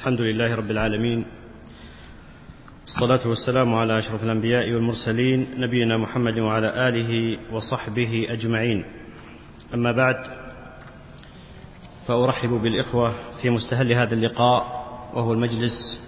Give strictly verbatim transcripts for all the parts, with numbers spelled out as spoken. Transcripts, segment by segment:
الحمد لله رب العالمين، الصلاة والسلام على أشرف الأنبياء والمرسلين نبينا محمد وعلى آله وصحبه أجمعين. أما بعد، فأرحب بالإخوة في مستهل هذا اللقاء، وهو المجلس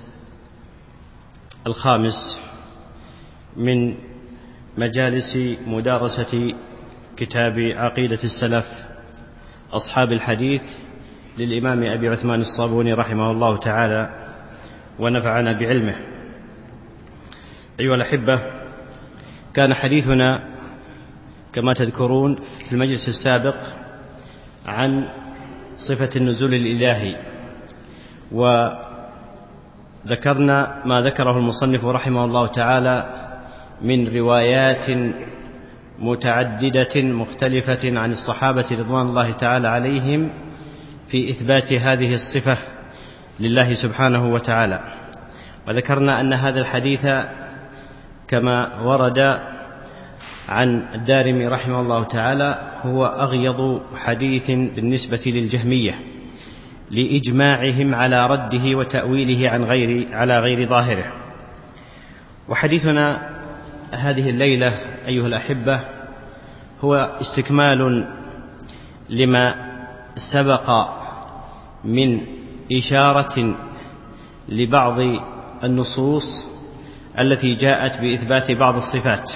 الخامس من مجالس مدارسة كتاب عقيدة السلف أصحاب الحديث للإمام أبي عثمان الصابوني رحمه الله تعالى ونفعنا بعلمه. أيها الأحبة، كان حديثنا كما تذكرون في المجلس السابق عن صفة النزول الإلهي، وذكرنا ما ذكره المصنف رحمه الله تعالى من روايات متعددة مختلفة عن الصحابة رضوان الله تعالى عليهم في إثبات هذه الصفة لله سبحانه وتعالى. وذكرنا أن هذا الحديث كما ورد عن الدارمي رحمه الله تعالى هو أغيض حديث بالنسبة للجهمية لإجماعهم على رده وتأويله عن غير على غير ظاهره. وحديثنا هذه الليلة أيها الأحبة هو استكمال لما سبق من إشارة لبعض النصوص التي جاءت بإثبات بعض الصفات،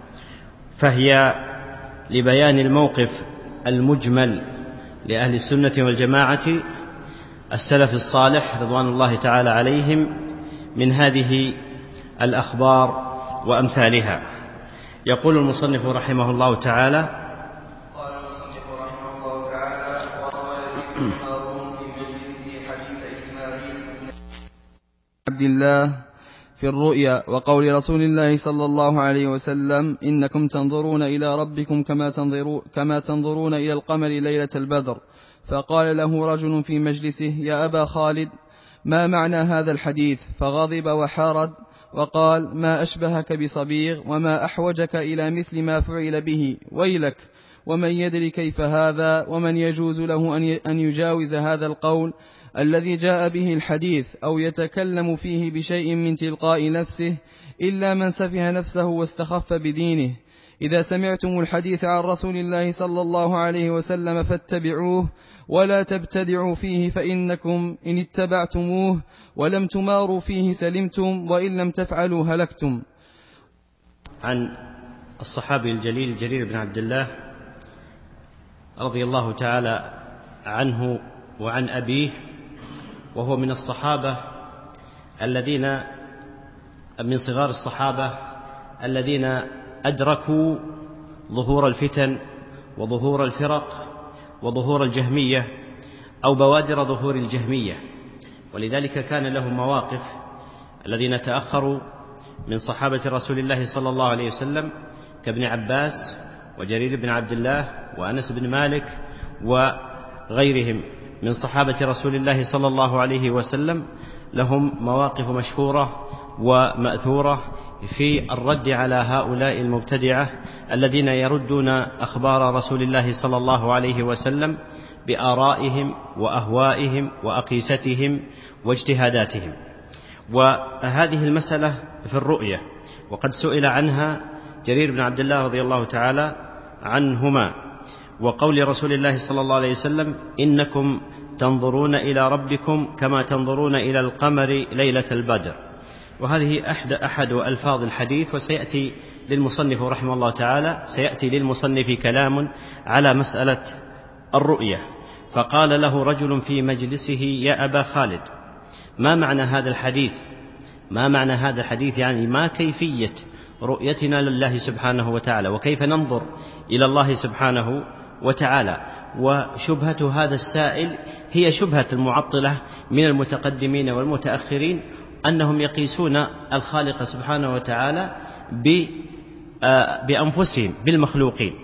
فهي لبيان الموقف المجمل لأهل السنة والجماعة السلف الصالح رضوان الله تعالى عليهم من هذه الأخبار وأمثالها. يقول المصنف رحمه الله تعالى: قال المصنف رحمه الله تعالى: وهو الذي تناظرون في مجلسه حديث إسماعيل بن عبد الله في الرؤيا، وقول رسول الله صلى الله عليه وسلم: إنكم تنظرون إلى ربكم كما تنظرون, كما تنظرون إلى القمر ليلة البدر. فقال له رجل في مجلسه: يا أبا خالد، ما معنى هذا الحديث؟ فغضب وحارد وقال: ما أشبهك بصبيغ، وما أحوجك إلى مثل ما فعل به، ويلك، ومن يدري كيف هذا، ومن يجوز له أن يجاوز هذا القول الذي جاء به الحديث أو يتكلم فيه بشيء من تلقاء نفسه إلا من سفه نفسه واستخف بدينه. إذا سمعتم الحديث عن رسول الله صلى الله عليه وسلم فاتبعوه ولا تبتدعوا فيه، فإنكم إن اتبعتموه ولم تماروا فيه سلمتم، وإن لم تفعلوا هلكتم. عن الصحابي الجليل جرير بن عبد الله رضي الله تعالى عنه وعن أبيه، وهو من الصحابة الذين من صغار الصحابة الذين أدركوا ظهور الفتن وظهور الفرق وظهور الجهمية أو بوادر ظهور الجهمية، ولذلك كان لهم مواقف. الذين تأخروا من صحابة رسول الله صلى الله عليه وسلم كابن عباس وجرير بن عبد الله وأنس بن مالك وغيرهم من صحابة رسول الله صلى الله عليه وسلم لهم مواقف مشهورة ومأثورة في الرد على هؤلاء المبتدعة الذين يردون أخبار رسول الله صلى الله عليه وسلم بآرائهم وأهوائهم وأقيستهم واجتهاداتهم. وهذه المسألة في الرؤية، وقد سئل عنها جرير بن عبد الله رضي الله تعالى عنهما، وقول رسول الله صلى الله عليه وسلم: إنكم تنظرون إلى ربكم كما تنظرون إلى القمر ليلة البدر. وهذه أحد, أحد ألفاظ الحديث، وسيأتي للمصنف رحمه الله تعالى سيأتي للمصنف كلام على مسألة الرؤية. فقال له رجل في مجلسه: يا أبا خالد، ما معنى هذا الحديث؟ ما معنى هذا الحديث يعني ما كيفية رؤيتنا لله سبحانه وتعالى، وكيف ننظر إلى الله سبحانه وتعالى؟ وشبهة هذا السائل هي شبهة المعطلة من المتقدمين والمتأخرين، أنهم يقيسون الخالق سبحانه وتعالى بأنفسهم بالمخلوقين.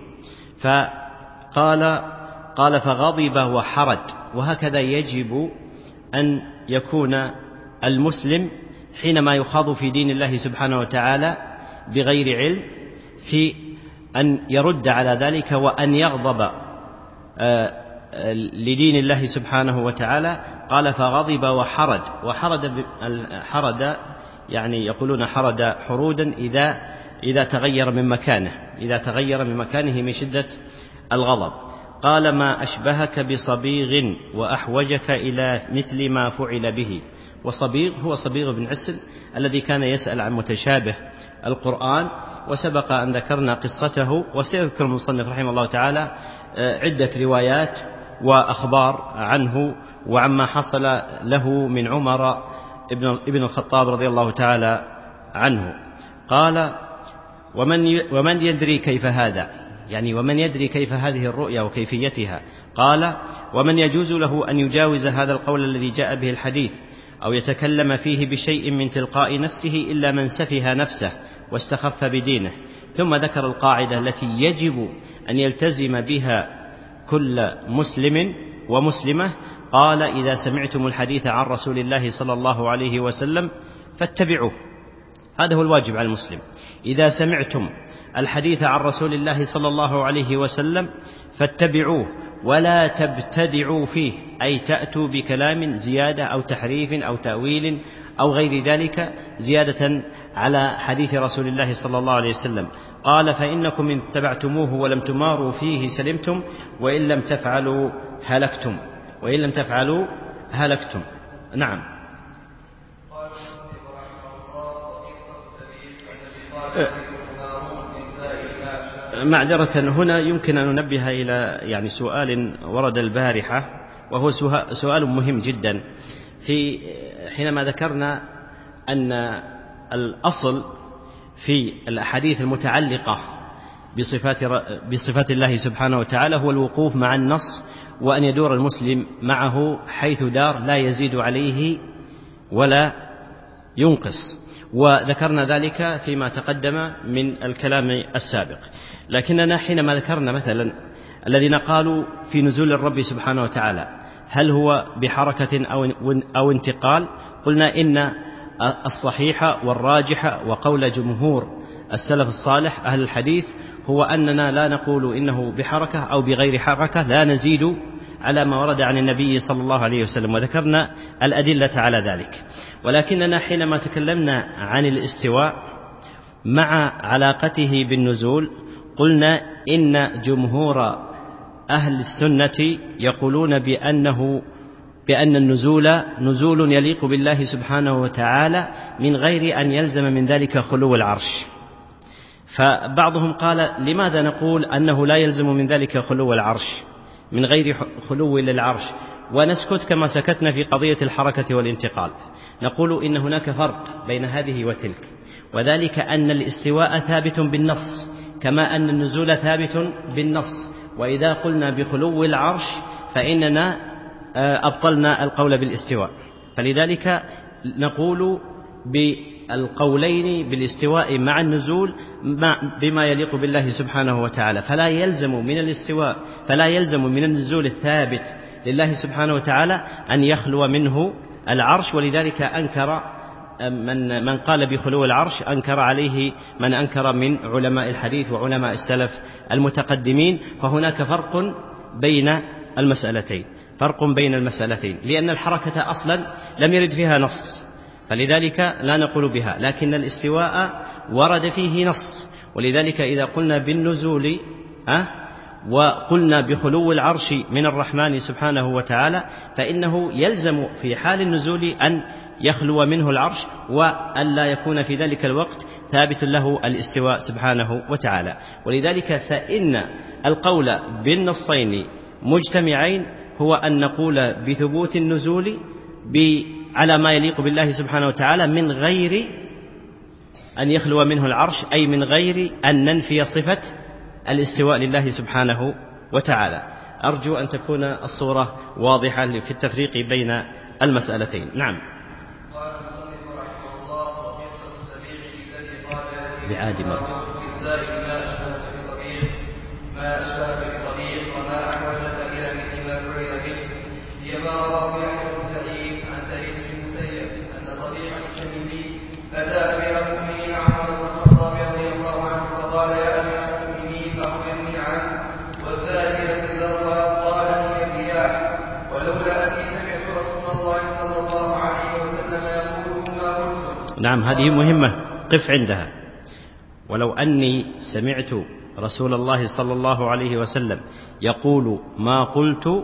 فقال قال فغضب وحرج. وهكذا يجب أن يكون المسلم حينما يخاض في دين الله سبحانه وتعالى بغير علم، في أن يرد على ذلك وأن يغضب لدين الله سبحانه وتعالى. قال فغضب وحرد. وحرد حرد يعني يقولون حرد حرودا إذا إذا تغير من مكانه إذا تغير من مكانه من شدة الغضب. قال ما أشبهك بصبيغ وأحوجك إلى مثل ما فعل به. وصبيغ هو صبيغ بن عسل الذي كان يسأل عن متشابه القرآن، وسبق أن ذكرنا قصته، وسيذكر المصنف رحمه الله تعالى عدة روايات وأخبار عنه وعما حصل له من عمر ابن الخطاب رضي الله تعالى عنه. قال ومن ومن يدري كيف هذا، يعني ومن يدري كيف هذه الرؤيا وكيفيتها. قال ومن يجوز له أن يجاوز هذا القول الذي جاء به الحديث أو يتكلم فيه بشيء من تلقاء نفسه إلا من سفه نفسه واستخف بدينه. ثم ذكر القاعدة التي يجب أن يلتزم بها كل مسلم ومسلمة. قال إذا سمعتم الحديث عن رسول الله صلى الله عليه وسلم فاتبعوه. هذا هو الواجب على المسلم. إذا سمعتم الحديث عن رسول الله صلى الله عليه وسلم فاتبعوه ولا تبتدعوا فيه، أي تأتوا بكلام زيادة أو تحريف أو تأويل أو غير ذلك زيادة على حديث رسول الله صلى الله عليه وسلم. قال فإنكم إن اتبعتموه ولم تماروا فيه سلمتم وإن لم تفعلوا هلكتم وإن لم تفعلوا هلكتم. نعم. معذرة، هنا يمكن أن ننبه إلى يعني سؤال ورد البارحة، وهو سؤال مهم جدا. في حينما ذكرنا أن الأصل في الأحاديث المتعلقة بصفات بصفات الله سبحانه وتعالى هو الوقوف مع النص، وأن يدور المسلم معه حيث دار لا يزيد عليه ولا ينقص، وذكرنا ذلك فيما تقدم من الكلام السابق. لكننا حينما ذكرنا مثلا الذين قالوا في نزول الرب سبحانه وتعالى هل هو بحركة أو انتقال، قلنا إن الصحيح والراجح وقول جمهور السلف الصالح أهل الحديث هو أننا لا نقول إنه بحركة أو بغير حركة، لا نزيد على ما ورد عن النبي صلى الله عليه وسلم، وذكرنا الأدلة على ذلك. ولكننا حينما تكلمنا عن الاستواء مع علاقته بالنزول قلنا إن جمهور أهل السنة يقولون بأنه بأن النزول نزول يليق بالله سبحانه وتعالى من غير أن يلزم من ذلك خلو العرش. فبعضهم قال لماذا نقول أنه لا يلزم من ذلك خلو العرش من غير خلو للعرش ونسكت كما سكتنا في قضية الحركة والانتقال؟ نقول إن هناك فرق بين هذه وتلك، وذلك أن الاستواء ثابت بالنص كما أن النزول ثابت بالنص. وإذا قلنا بخلو العرش فإننا أبطلنا القول بالاستواء، فلذلك نقول بالقولين بالاستواء مع النزول بما يليق بالله سبحانه وتعالى. فلا يلزم من الاستواء فلا يلزم من النزول الثابت لله سبحانه وتعالى أن يخلو منه العرش. ولذلك أنكر من من قال بخلو العرش أنكر عليه من أنكر من علماء الحديث وعلماء السلف المتقدمين. فهناك فرق بين المسألتين فرق بين المسألتين لأن الحركة أصلا لم يرد فيها نص، فلذلك لا نقول بها، لكن الاستواء ورد فيه نص. ولذلك إذا قلنا بالنزول أه وقلنا بخلو العرش من الرحمن سبحانه وتعالى فإنه يلزم في حال النزول أن يخلو منه العرش، وأن لا يكون في ذلك الوقت ثابت له الاستواء سبحانه وتعالى. ولذلك فإن القول بالنصين مجتمعين هو أن نقول بثبوت النزول على ما يليق بالله سبحانه وتعالى من غير أن يخلو منه العرش، أي من غير أن ننفي صفة الاستواء لله سبحانه وتعالى. أرجو أن تكون الصورة واضحة في التفريق بين المسألتين. نعم. بعاد مرة ما أشبه بالصديق وما أحوجك إلى مثل ما فعل به. لما رواه يحيى بن سعيد عن سعيد بن المسيب أن صديقا التميمي أتى أمير المؤمنين عمر بن الخطاب رضي الله عنه فقال يا أمير المؤمنين فأخبرني عنه والذاكرة ذرها. قال هي نعم، هذه مهمة، قف عندها. ولو أني سمعت رسول الله صلى الله عليه وسلم يقول ما قلت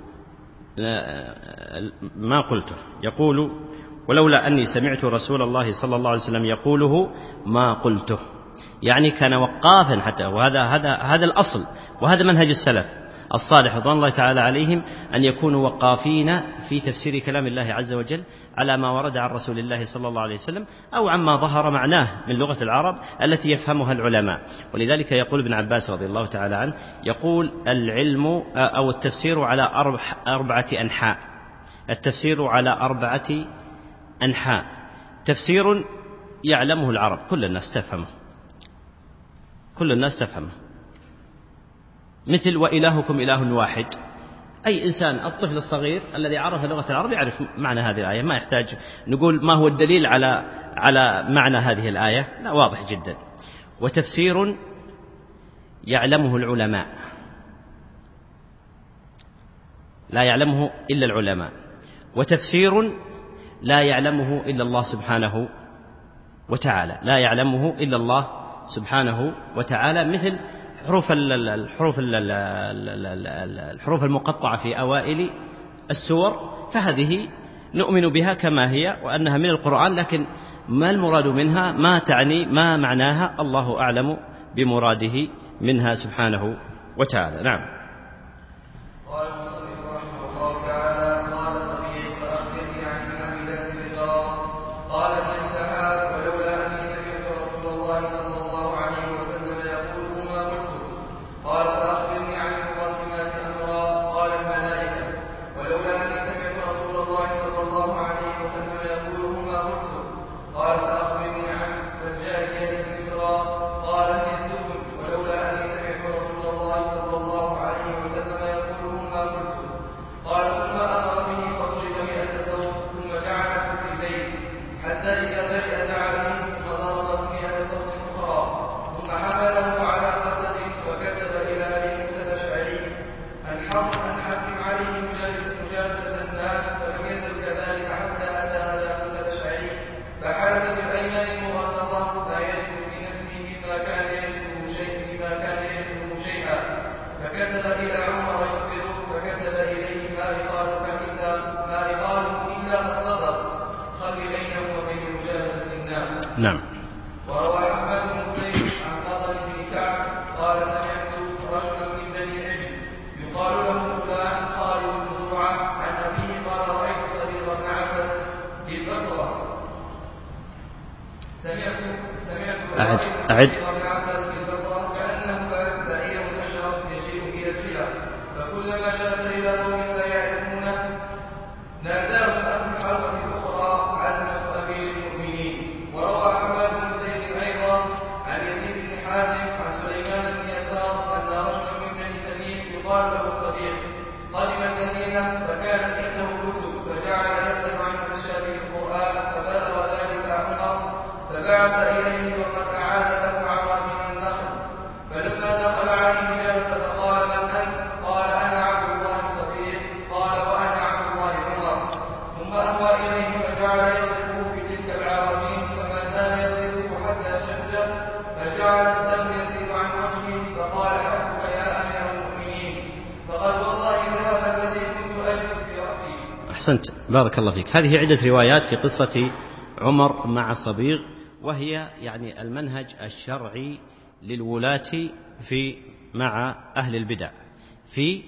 ما قلته يقول ولولا أني سمعت رسول الله صلى الله عليه وسلم يقوله ما قلته، يعني كان وقافا حتى، وهذا هذا هذا الأصل، وهذا منهج السلف الصالح رضوان الله تعالى عليهم، أن يكونوا وقافين في تفسير كلام الله عز وجل على ما ورد عن رسول الله صلى الله عليه وسلم أو عما ظهر معناه من لغة العرب التي يفهمها العلماء. ولذلك يقول ابن عباس رضي الله تعالى عنه، يقول العلم أو التفسير على أربعة أنحاء، التفسير على أربعة أنحاء. تفسير يعلمه العرب، كل الناس تفهمه، كل الناس تفهمه، مثل وإلهكم إله واحد. أي إنسان، الطفل الصغير الذي عرف لغة العرب يعرف معنى هذه الآية، ما يحتاج نقول ما هو الدليل على على معنى هذه الآية، لا، واضح جدا. وتفسير يعلمه العلماء، لا يعلمه إلا العلماء. وتفسير لا يعلمه إلا الله سبحانه وتعالى، لا يعلمه إلا الله سبحانه وتعالى، مثل حروف الحروف الحروف المقطعة في أوائل السور، فهذه نؤمن بها كما هي وأنها من القرآن، لكن ما المراد منها، ما تعني، ما معناها، الله أعلم بمراده منها سبحانه وتعالى. نعم. نعم. وروى حماد بن زيد عن نضر بن كعب قال سمعت رجلا من بني نجد يقال له فلان خالد بن زرعه عن ابيه قال رايت صديق بن عسل بالبصره سمعت سمعت أعد أعد بن عسل بالبصره كانه بعير اشرف يجيء الى الفئه فكلما جلس الى قوم لا يعرفونه ناداه ابو الحلقه الاخرى عزمه امير المؤمنين. وروى حماد بن زيد ايضا عن يزيد بن حاتم عن سليمان بن يسار ان رجلا من بني تميم يقال له صبيح قدم المدينه فكانت عنده كتب فجعل يسال عن اشياء القران فبلغ ذلك عمر فبعث اليه وقد اعاد له عطاء من النخل فلما دخل عليه جلس فقال من انت؟ قال انا عبد الله صبيح قال وانا عبد الله عمر ثم اهوى اليه فجعل يضربه بتلك العراجين فما زال يضربه حتى شجه فجعل الدم يسيل عن وجهه فقال حسبك يا امير المؤمنين فقد والله ذهب الذي كنت اجد في راسي. أحسنت، بارك الله فيك. هذه عدة روايات في قصة عمر مع صبيغ، وهي يعني المنهج الشرعي للولاة في مع أهل البدع في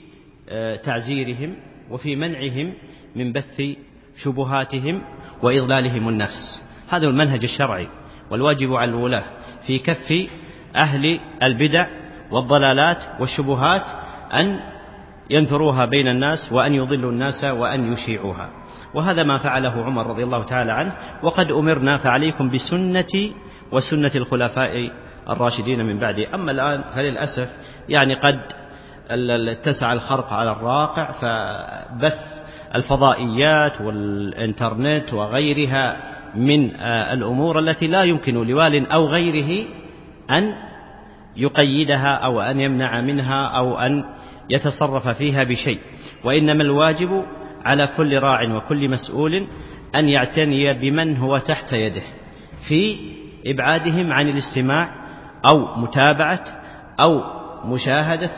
تعزيرهم وفي منعهم من بث شبهاتهم وإضلالهم الناس. هذا المنهج الشرعي، والواجب على الولاة في كف أهل البدع والضلالات والشبهات أن ينثروها بين الناس وأن يضلوا الناس وأن يشيعوها، وهذا ما فعله عمر رضي الله تعالى عنه. وقد أمرنا فعليكم بسنتي وسنة الخلفاء الراشدين من بعدي. أما الآن فللأسف يعني قد اتسع الخرق على الراقع، فبث الفضائيات والإنترنت وغيرها من الأمور التي لا يمكن لوال أو غيره أن يقيدها أو أن يمنع منها أو أن يتصرف فيها بشيء، وإنما الواجب على كل راع وكل مسؤول أن يعتني بمن هو تحت يده، في إبعادهم عن الاستماع أو متابعة أو مشاهدة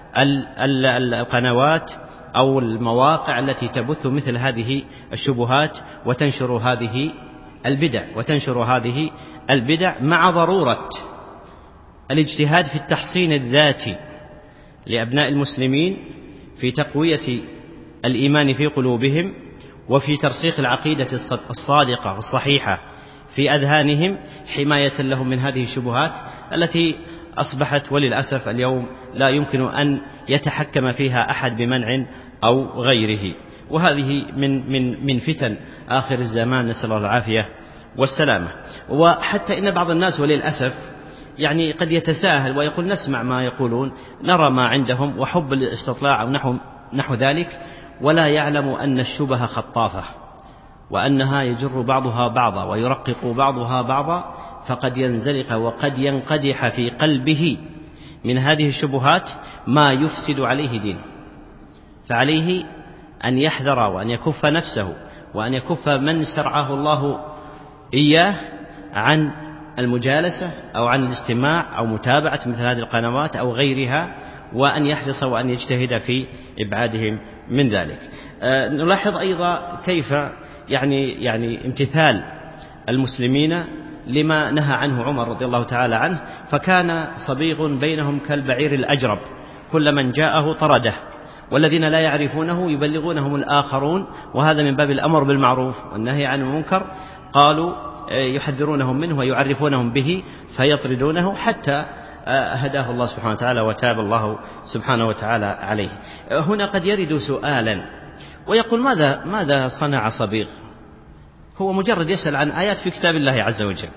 القنوات أو المواقع التي تبث مثل هذه الشبهات وتنشر هذه البدع وتنشر هذه البدع مع ضرورة الاجتهاد في التحصين الذاتي لأبناء المسلمين في تقوية الإيمان في قلوبهم وفي ترسيخ العقيدة الصادقة الصحيحة في أذهانهم حماية لهم من هذه الشبهات التي أصبحت وللأسف اليوم لا يمكن أن يتحكم فيها أحد بمنع أو غيره، وهذه من من من فتن آخر الزمان، نسأل الله العافية والسلامة. وحتى إن بعض الناس وللأسف يعني قد يتساهل ويقول نسمع ما يقولون، نرى ما عندهم وحب الاستطلاع أو نحو نحو ذلك، ولا يعلم أن الشبهة خطافة وأنها يجر بعضها بعضا ويرقق بعضها بعضا، فقد ينزلق وقد ينقدح في قلبه من هذه الشبهات ما يفسد عليه دينه. فعليه أن يحذر وأن يكف نفسه وأن يكف من استرعاه الله إياه عن المجالسة أو عن الاستماع أو متابعة مثل هذه القنوات أو غيرها، وأن يحرص وأن يجتهد في إبعادهم من ذلك. أه نلاحظ أيضا كيف يعني يعني امتثال المسلمين لما نهى عنه عمر رضي الله تعالى عنه، فكان صبيغ بينهم كالبعير الأجرب، كل من جاءه طرده، والذين لا يعرفونه يبلغونهم الآخرون، وهذا من باب الأمر بالمعروف والنهي عن المنكر، قالوا يحذرونهم منه ويعرفونهم به فيطردونه حتى هداه الله سبحانه وتعالى وتاب الله سبحانه وتعالى عليه. هنا قد يرد سؤالا ويقول ماذا ماذا صنع صبيغ؟ هو مجرد يسأل عن آيات في كتاب الله عز وجل،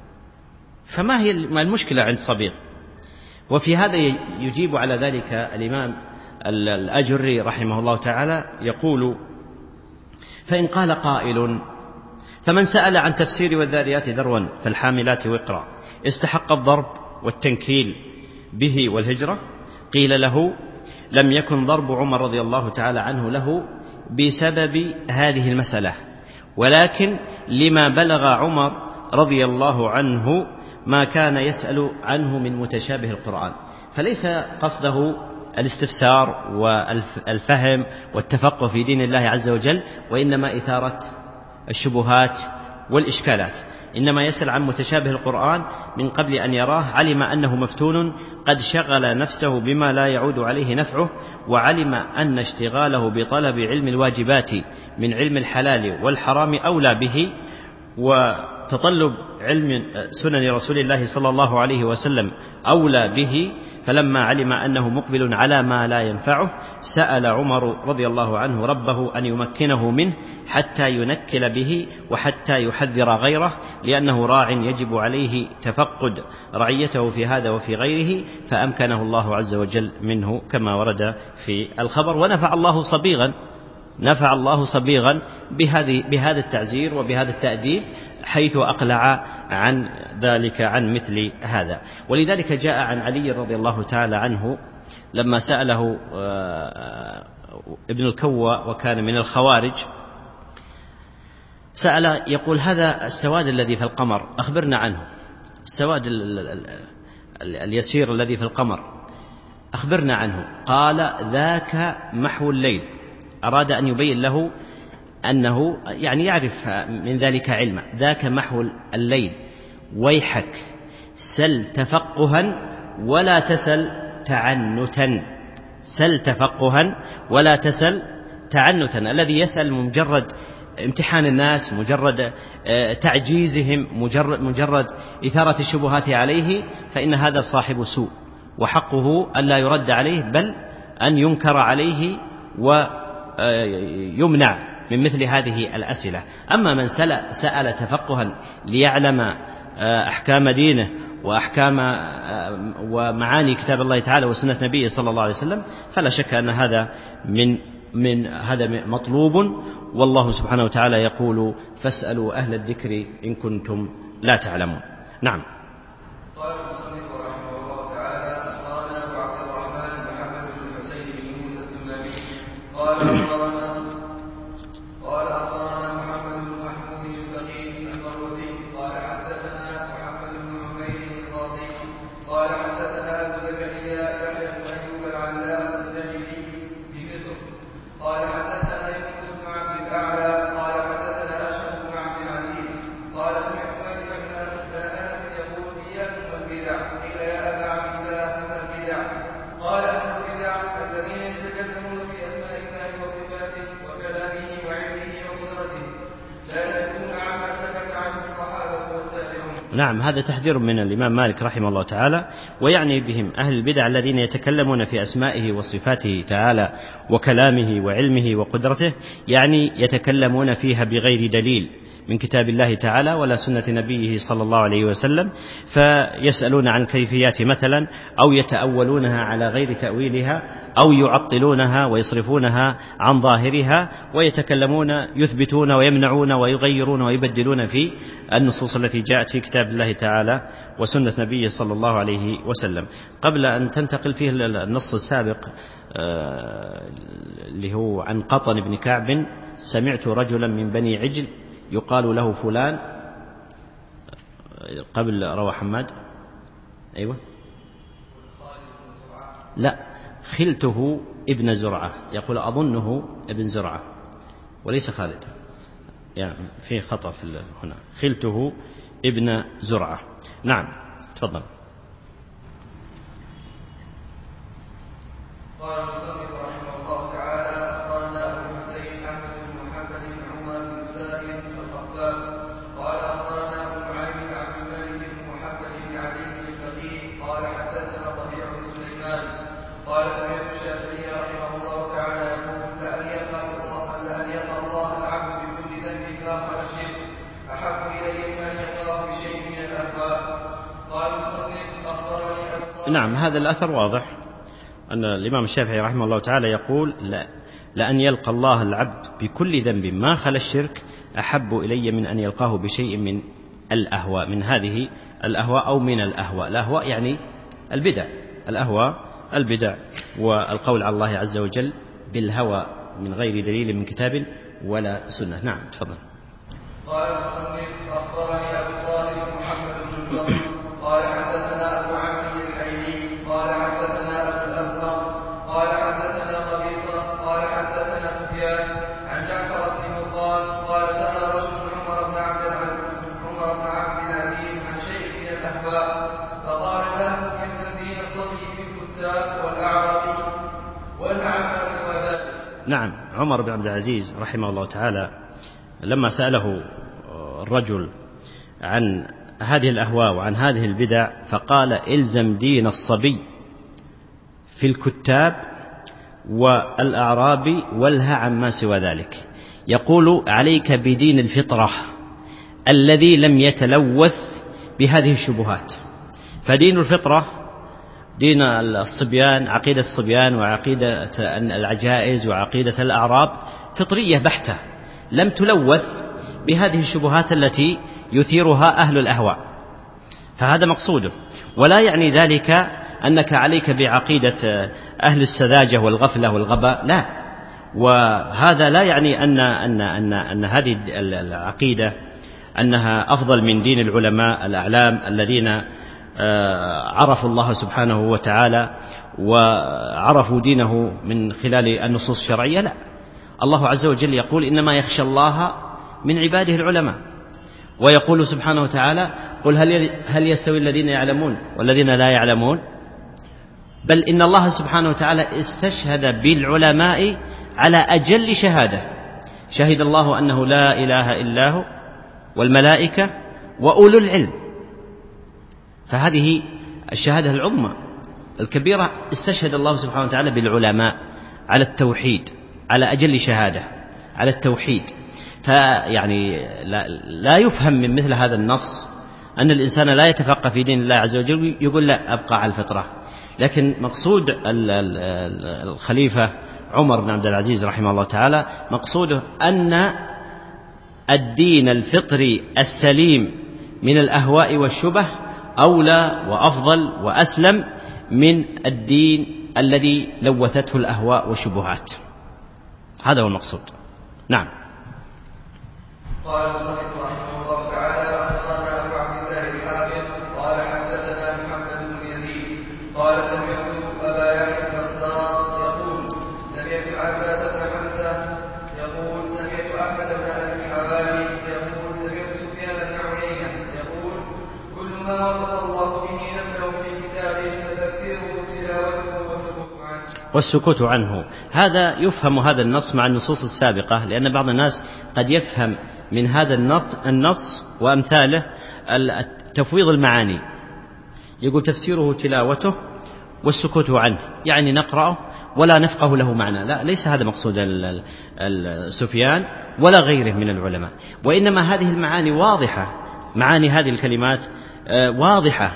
فما هي المشكلة عند صبيغ؟ وفي هذا يجيب على ذلك الإمام الأجري رحمه الله تعالى يقول: فإن قال قائل: فمن سأل عن تفسير والذاريات ذروا فالحاملات وقرا استحق الضرب والتنكيل به والهجرة؟ قيل له: لم يكن ضرب عمر رضي الله تعالى عنه له بسبب هذه المسألة، ولكن لما بلغ عمر رضي الله عنه ما كان يسأل عنه من متشابه القرآن، فليس قصده الاستفسار والفهم والتفقه في دين الله عز وجل، وإنما إثارة الشبهات والإشكالات، إنما يسأل عن متشابه القرآن من قبل أن يراه، علم أنه مفتون قد شغل نفسه بما لا يعود عليه نفعه، وعلم أن اشتغاله بطلب علم الواجبات من علم الحلال والحرام أولى به، وتطلب علم سنن رسول الله صلى الله عليه وسلم أولى به، فلما علم أنه مقبل على ما لا ينفعه سأل عمر رضي الله عنه ربه أن يمكنه منه حتى ينكل به وحتى يحذر غيره، لأنه راع يجب عليه تفقد رعيته في هذا وفي غيره، فأمكنه الله عز وجل منه كما ورد في الخبر. ونفع الله صبيغا نفع الله صبيغا بهذه بهذا التعزير وبهذا التأديب، حيث أقلع عن ذلك عن مثل هذا. ولذلك جاء عن علي رضي الله تعالى عنه لما سأله ابن الكوى وكان من الخوارج، سأل يقول: هذا السواد الذي في القمر أخبرنا عنه، السواد اليسير الذي في القمر أخبرنا عنه. قال: ذاك محو الليل. أراد أن يبين له أنه يعني يعرف من ذلك علما. ذاك محو الليل، ويحك سل تفقها ولا تسل تعنتا، سل تفقها ولا تسل تعنتا. الذي يسأل مجرد امتحان الناس، مجرد تعجيزهم، مجرد, مجرد إثارة الشبهات عليه، فإن هذا صاحب سوء، وحقه أن لا يرد عليه بل أن ينكر عليه ويمنع من مثل هذه الأسئلة. أما من سأل تفقها ليعلم أحكام دينه وأحكام ومعاني كتاب الله تعالى وسنة نبيه صلى الله عليه وسلم، فلا شك أن هذا من من هذا مطلوب. والله سبحانه وتعالى يقول: فاسألوا أهل الذكر إن كنتم لا تعلمون. نعم. قال المصنف رحمه الله تعالى: قال أبو عبد الرحمن محمد بن الحسين بن موسى السمامي قال أخبرنا قال أخبرنا محمد بن محمود البغي المروزي قال حدثنا نعم، هذا تحذير من الإمام مالك رحمه الله تعالى، ويعني بهم أهل البدع الذين يتكلمون في أسمائه وصفاته تعالى وكلامه وعلمه وقدرته، يعني يتكلمون فيها بغير دليل من كتاب الله تعالى ولا سنة نبيه صلى الله عليه وسلم، فيسألون عن الكيفيات مثلا، أو يتأولونها على غير تأويلها، أو يعطلونها ويصرفونها عن ظاهرها، ويتكلمون يثبتون ويمنعون ويغيرون ويبدلون في النصوص التي جاءت في كتاب الله تعالى وسنة نبيه صلى الله عليه وسلم. قبل أن تنتقل فيه النص السابق اللي هو عن قطن بن كعب: سمعت رجلا من بني عجل يقال له فلان. قبل روى حماد. أيوة لا، خلته ابن زرعة، يقول أظنه ابن زرعة وليس خالد، يعني في خطأ في هنا، خلته ابن زرعة. نعم تفضل. قال المصنف رحمه الله تعالى: أخبرنا أبو حسين أحمد بن محمد بن عمر بن سالم الخفاف قال أخبرنا أبو معين عبد الملك بن محمد بن علي الفقيه قال حدثنا ربيع بن سليمان قال سمعت الشافعي رحمه الله تعالى يقول: لأن يلقى الله لأن يلقى الله العبد بكل ذنب آخر الشرك أحب إليه من أن يلقاه بشيء من الأهواء. قال المصنف: أخبرني أبو. نعم، هذا الأثر واضح أن الإمام الشافعي رحمه الله تعالى يقول: لا لأن يلقى الله العبد بكل ذنب ما خلا الشرك أحب إلي من أن يلقاه بشيء من الأهواء، من هذه الأهواء أو من الأهواء. الأهواء يعني البدع، الأهواء البدع، والقول على الله عز وجل بالهوى من غير دليل من كتاب ولا سنة. نعم تفضل. قال المصنف: أخبرني أبو طالب محمد بن الفضل قال حدثنا أبو عمرو الحيري قال حدثنا أبو الأزرق قال حدثنا قبيصة قال حدثنا سفيان عن جعفر بن مرقان قال: سأل رجل عمر بن عبد العزيز عمر بن عبد العزيز عن شيء من الأهواء فقال له: إن دين الصبي في الكتاب والأعرابي والأعمى سوى ذلك. نعم، عمر بن عبد العزيز رحمه الله تعالى لما سأله الرجل عن هذه الأهواء وعن هذه البدع فقال: إلزم دين الصبي في الكتاب والأعراب والها عما سوى ذلك. يقول: عليك بدين الفطرة الذي لم يتلوث بهذه الشبهات. فدين الفطرة دين الصبيان، عقيدة الصبيان وعقيدة العجائز وعقيدة الأعراب فطرية بحتة لم تلوث بهذه الشبهات التي يثيرها أهل الأهواء، فهذا مقصوده. ولا يعني ذلك أنك عليك بعقيدة أهل السذاجة والغفلة والغباء، لا، وهذا لا يعني أن, أن, أن, أن هذه العقيدة أنها أفضل من دين العلماء الأعلام الذين عرفوا الله سبحانه وتعالى وعرفوا دينه من خلال النصوص الشرعية. لا، الله عز وجل يقول: إنما يخشى الله من عباده العلماء، ويقول سبحانه وتعالى: قل هل يستوي الذين يعلمون والذين لا يعلمون؟ بل إن الله سبحانه وتعالى استشهد بالعلماء على أجل شهادة، شهد الله أنه لا إله إلا هو والملائكة وأولو العلم. فهذه الشهادة العظمى الكبيرة استشهد الله سبحانه وتعالى بالعلماء على التوحيد، على أجل شهادة على التوحيد. فيعني لا, لا يفهم من مثل هذا النص أن الإنسان لا يتفقه في دين الله عز وجل يقول: لا، أبقى على الفطرة. لكن مقصود الخليفة عمر بن عبد العزيز رحمه الله تعالى مقصوده أن الدين الفطري السليم من الأهواء والشبه أولى وأفضل وأسلم من الدين الذي لوثته الأهواء والشبهات. هذا هو المقصود. نعم. قال المصنف رحمه الله تعالى: أخبرنا أبو عبد الله الحافظ قال حدثنا محمد بن يزيد قال سمعت أبا يحيى البزار يقول: سمعت العباس بن حمزة يقول: سمعت أحمد بن أبي الحواري يقول: سمعت سفيان بن عيينة يقول: كل ما وصف الله به نفسه في كتابه فتفسيره تلاوته والسكوت عنه. والسكوت عنه هذا يفهم هذا النص مع النصوص السابقة، لأن بعض الناس قد يفهم من هذا النص وأمثاله تفويض المعاني، يقول تفسيره تلاوته والسكوت عنه، يعني نقرأه ولا نفقه له معنى. لا، ليس هذا مقصود سفيان ولا غيره من العلماء، وإنما هذه المعاني واضحة، معاني هذه الكلمات واضحة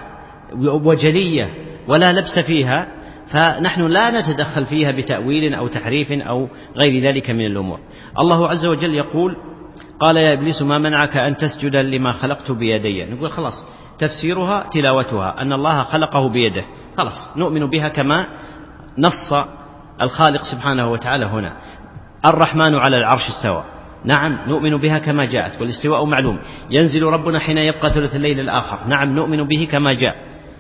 وجلية ولا لبس فيها، فنحن لا نتدخل فيها بتأويل أو تحريف أو غير ذلك من الأمور. الله عز وجل يقول: قال يا إبليس ما منعك أن تسجد لما خلقت بيدي. نقول خلاص، تفسيرها تلاوتها أن الله خلقه بيده، خلاص نؤمن بها كما نص الخالق سبحانه وتعالى هنا. الرحمن على العرش استوى، نعم نؤمن بها كما جاءت، والاستواء معلوم. ينزل ربنا حين يبقى ثلث الليل الآخر، نعم نؤمن به كما جاء.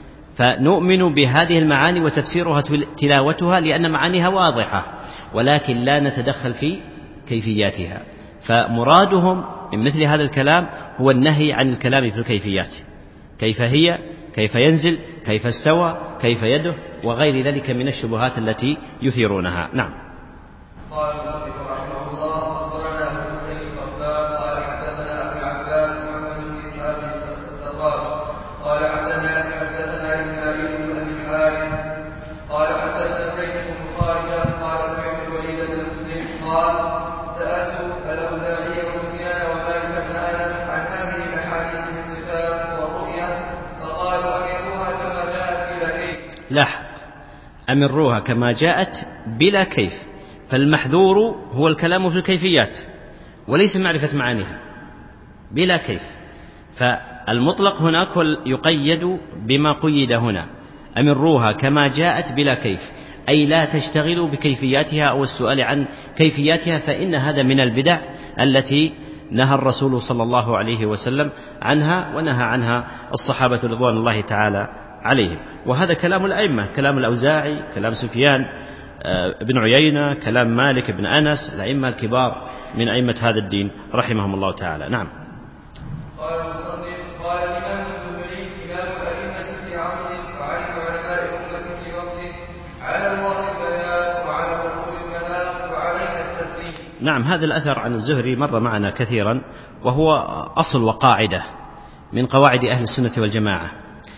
فنؤمن بهذه المعاني وتفسيرها تلاوتها لأن معانيها واضحة، ولكن لا نتدخل في كيفياتها. فمرادهم من مثل هذا الكلام هو النهي عن الكلام في الكيفيات، كيف هي، كيف ينزل، كيف استوى، كيف يده، وغير ذلك من الشبهات التي يثيرونها. نعم. قال المصنف رحمه الله: أخبرنا أبو حسين الخفاف قال حدثنا أبو العباس محمد بن إسحاق السراج قال حدثنا حدثنا إسماعيل بن أبي الحارث قال حدثنا زيد بن خارجة قال سمعت الوليد بن مسلم قال سألت الأوزاعي وسفيان ومالك بن أنس عن هذه الأحاديث في الصفات والرؤيا فقالوا أمروها كما جاءت بلا كيف. لاحظ، أمروها كما جاءت بلا كيف، فالمحذور هو الكلام في الكيفيات وليس معرفة معانيها بلا كيف. فالمطلق هناك يقيد بما قيد هنا، أمروها كما جاءت بلا كيف، أي لا تشتغلوا بكيفياتها أو السؤال عن كيفياتها، فإن هذا من البدع التي نهى الرسول صلى الله عليه وسلم عنها، ونهى عنها الصحابة رضوان الله تعالى عليهم. وهذا كلام الأئمة، كلام الأوزاعي، كلام سفيان بن عيينة، كلام مالك بن أنس، الأئمة الكبار من أئمة هذا الدين رحمهم الله تعالى. نعم. قال المصنف: قال الإمام الزهري إمام الأئمة في عصره وعلم علماء الأمة في وقته: على الله البيان وعلى الرسول البلاغ وعلينا التسليم. نعم، هذا الأثر عن الزهري مر معنا كثيرا، وهو أصل وقاعدة من قواعد أهل السنة والجماعة.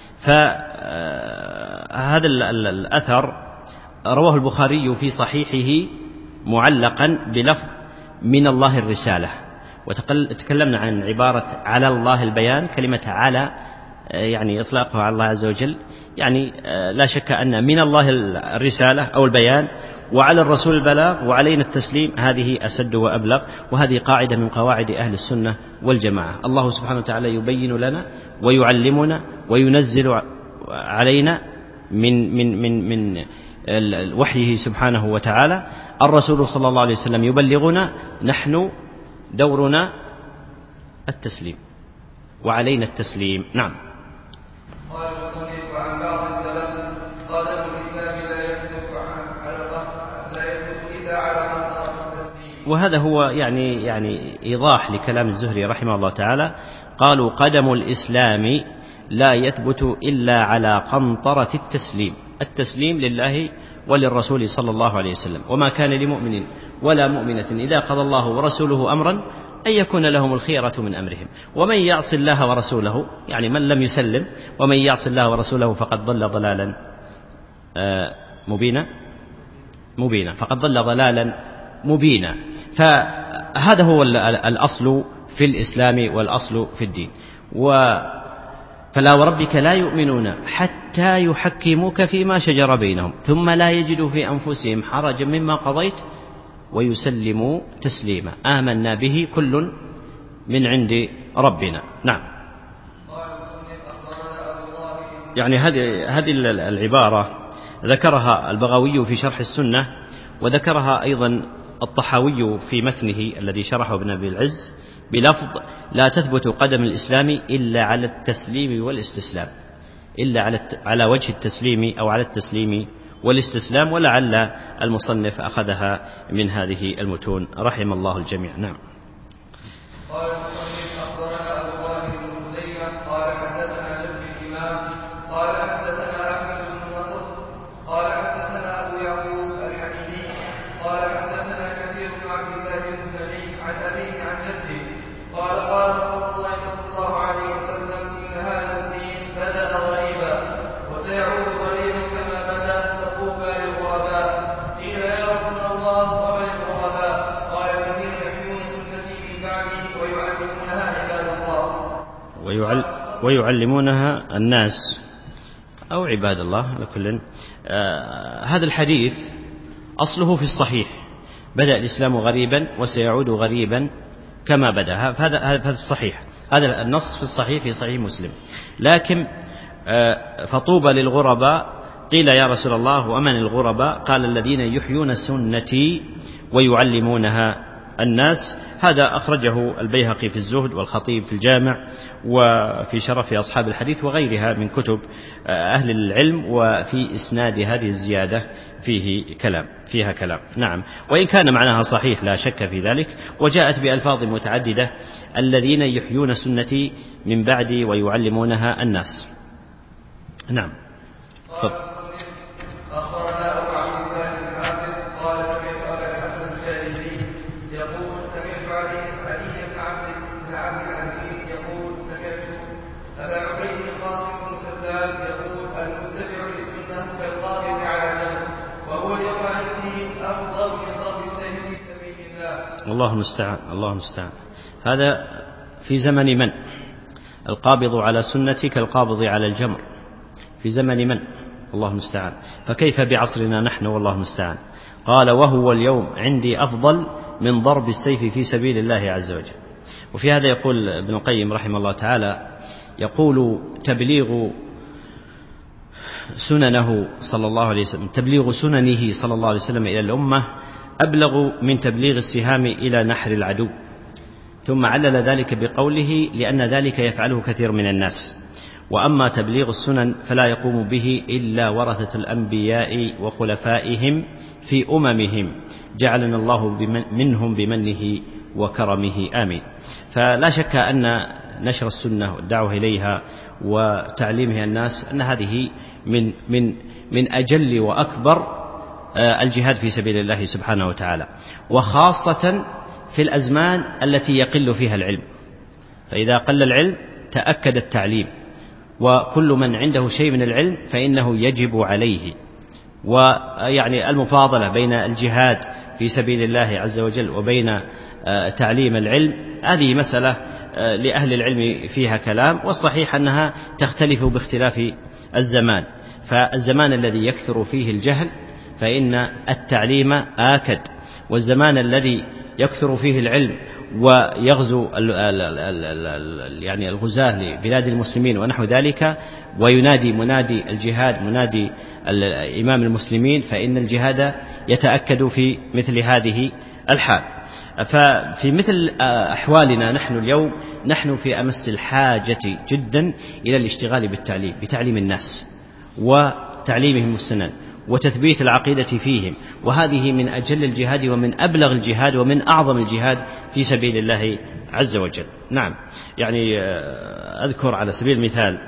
فهذا الأثر رواه البخاري في صحيحه معلقا بلفظ من الله الرسالة، وتكلمنا عن عبارة على الله البيان. كلمة على يعني إطلاقها على الله عز وجل، يعني لا شك أن من الله الرسالة أو البيان، وعلى الرسول البلاغ، وعلينا التسليم، هذه أسد وأبلغ. وهذه قاعدة من قواعد أهل السنة والجماعة. الله سبحانه وتعالى يبين لنا ويعلمنا وينزل علينا من من من من وحيه سبحانه وتعالى. الرسول صلى الله عليه وسلم يبلغنا، نحن دورنا التسليم وعلينا التسليم. نعم. قال المصنف: عن بعض السلف قدم الإسلام لا يثبت لا يثبت إلا على قنطرة التسليم. وهذا هو يعني يعني إيضاح لكلام الزهري رحمه الله تعالى. قالوا قدم الإسلام لا يثبت إلا على قنطرة التسليم، التسليم لله وللرسول صلى الله عليه وسلم. وما كان لمؤمن ولا مؤمنة إذا قضى الله ورسوله أمرا أن يكون لهم الخيرة من أمرهم، ومن يعص الله ورسوله، يعني من لم يسلم، ومن يعص الله ورسوله فقد ضل ضلالا مبينا مبينا فقد ضل ضلالا مبينا. فهذا هو الأصل في الإسلام والأصل في الدين. و فلا وربك لا يؤمنون حتى يحكموك فيما شجر بينهم ثم لا يجدوا في أنفسهم حرجا مما قضيت ويسلموا تسليما، آمنا به كل من عند ربنا. نعم. يعني هذه هذه العبارة ذكرها البغوي في شرح السنة، وذكرها أيضا الطحاوي في متنه الذي شرحه ابن أبي العز بلفظ: لا تثبت قدم الإسلام إلا على التسليم والاستسلام، إلا على على وجه التسليم أو على التسليم والاستسلام. ولعل المصنف أخذها من هذه المتون رحم الله الجميع. نعم. قال المصنف: أخبرنا أبو الله بن خزيمة قال حدثنا جد الإمام قال حدثنا أحمد بن نصر قال حدثنا أبو يعقوب الحميدي قال حدثنا كثير بن عبد الله المزني عن أبيه عن جده قال ويعل ويعلمونها الناس أو عباد الله على كل. آه هذا الحديث أصله في الصحيح: بدأ الإسلام غريبا وسيعود غريبا كما بدأ. هذا هذا الصحيح، هذا النص في الصحيح في صحيح مسلم. لكن آه فطوبى للغرباء، قيل يا رسول الله ومن الغرباء؟ قال الذين يحيون سنتي ويعلمونها الناس. هذا أخرجه البيهقي في الزهد والخطيب في الجامع وفي شرف أصحاب الحديث وغيرها من كتب أهل العلم، وفي إسناد هذه الزيادة فيه كلام فيها كلام نعم، وإن كان معناها صحيح لا شك في ذلك، وجاءت بألفاظ متعددة: الذين يحيون سنتي من بعدي ويعلمونها الناس. نعم. فضل. أخبرنا أبو عبد الله بن عامر قال سمعت أبا الحسن الشاذلي يقول سمعت علي بن عبد بن عبد العزيز يقول سمعت أبا عبيد القاسم بن سلام يقول المتبع للسنة كالقابض على جمل، وهو اليوم عندي أفضل من ضرب السيف في سبيل الله. الله المستعان الله المستعان. هذا في زمن من؟ القابض على سنتي كالقابض على الجمر، في زمن من؟ الله المستعان. فكيف بعصرنا نحن والله المستعان؟ قال وهو اليوم عندي أفضل من ضرب السيف في سبيل الله عز وجل. وفي هذا يقول ابن القيم رحمه الله تعالى، يقول تبليغ سننه صلى الله عليه وسلم تبليغ سننه صلى الله عليه وسلم إلى الأمة أبلغ من تبليغ السهام إلى نحر العدو. ثم علل ذلك بقوله لأن ذلك يفعله كثير من الناس، وأما تبليغ السنن فلا يقوم به إلا ورثة الأنبياء وخلفائهم في أممهم، جعلنا الله منهم بمنه وكرمه آمين. فلا شك أن نشر السنة والدعوة إليها وتعليمها الناس أن هذه من من من أجل وأكبر الجهاد في سبيل الله سبحانه وتعالى، وخاصة في الأزمان التي يقل فيها العلم. فإذا قل العلم تأكد التعليم، وكل من عنده شيء من العلم فإنه يجب عليه. ويعني المفاضلة بين الجهاد في سبيل الله عز وجل وبين تعليم العلم هذه مسألة لأهل العلم فيها كلام، والصحيح أنها تختلف باختلاف الزمان. فالزمان الذي يكثر فيه الجهل فإن التعليم آكد، والزمان الذي يكثر فيه العلم ويغزو يعني الغزاة لبلاد المسلمين ونحو ذلك، وينادي منادي الجهاد منادي الإمام المسلمين، فإن الجهاد يتأكد في مثل هذه الحال. ففي مثل أحوالنا نحن اليوم نحن في أمس الحاجة جدا إلى الاشتغال بالتعليم بتعليم الناس وتعليمهم السنن وتثبيت العقيدة فيهم، وهذه من أجل الجهاد ومن أبلغ الجهاد ومن أعظم الجهاد في سبيل الله عز وجل. نعم، يعني أذكر على سبيل المثال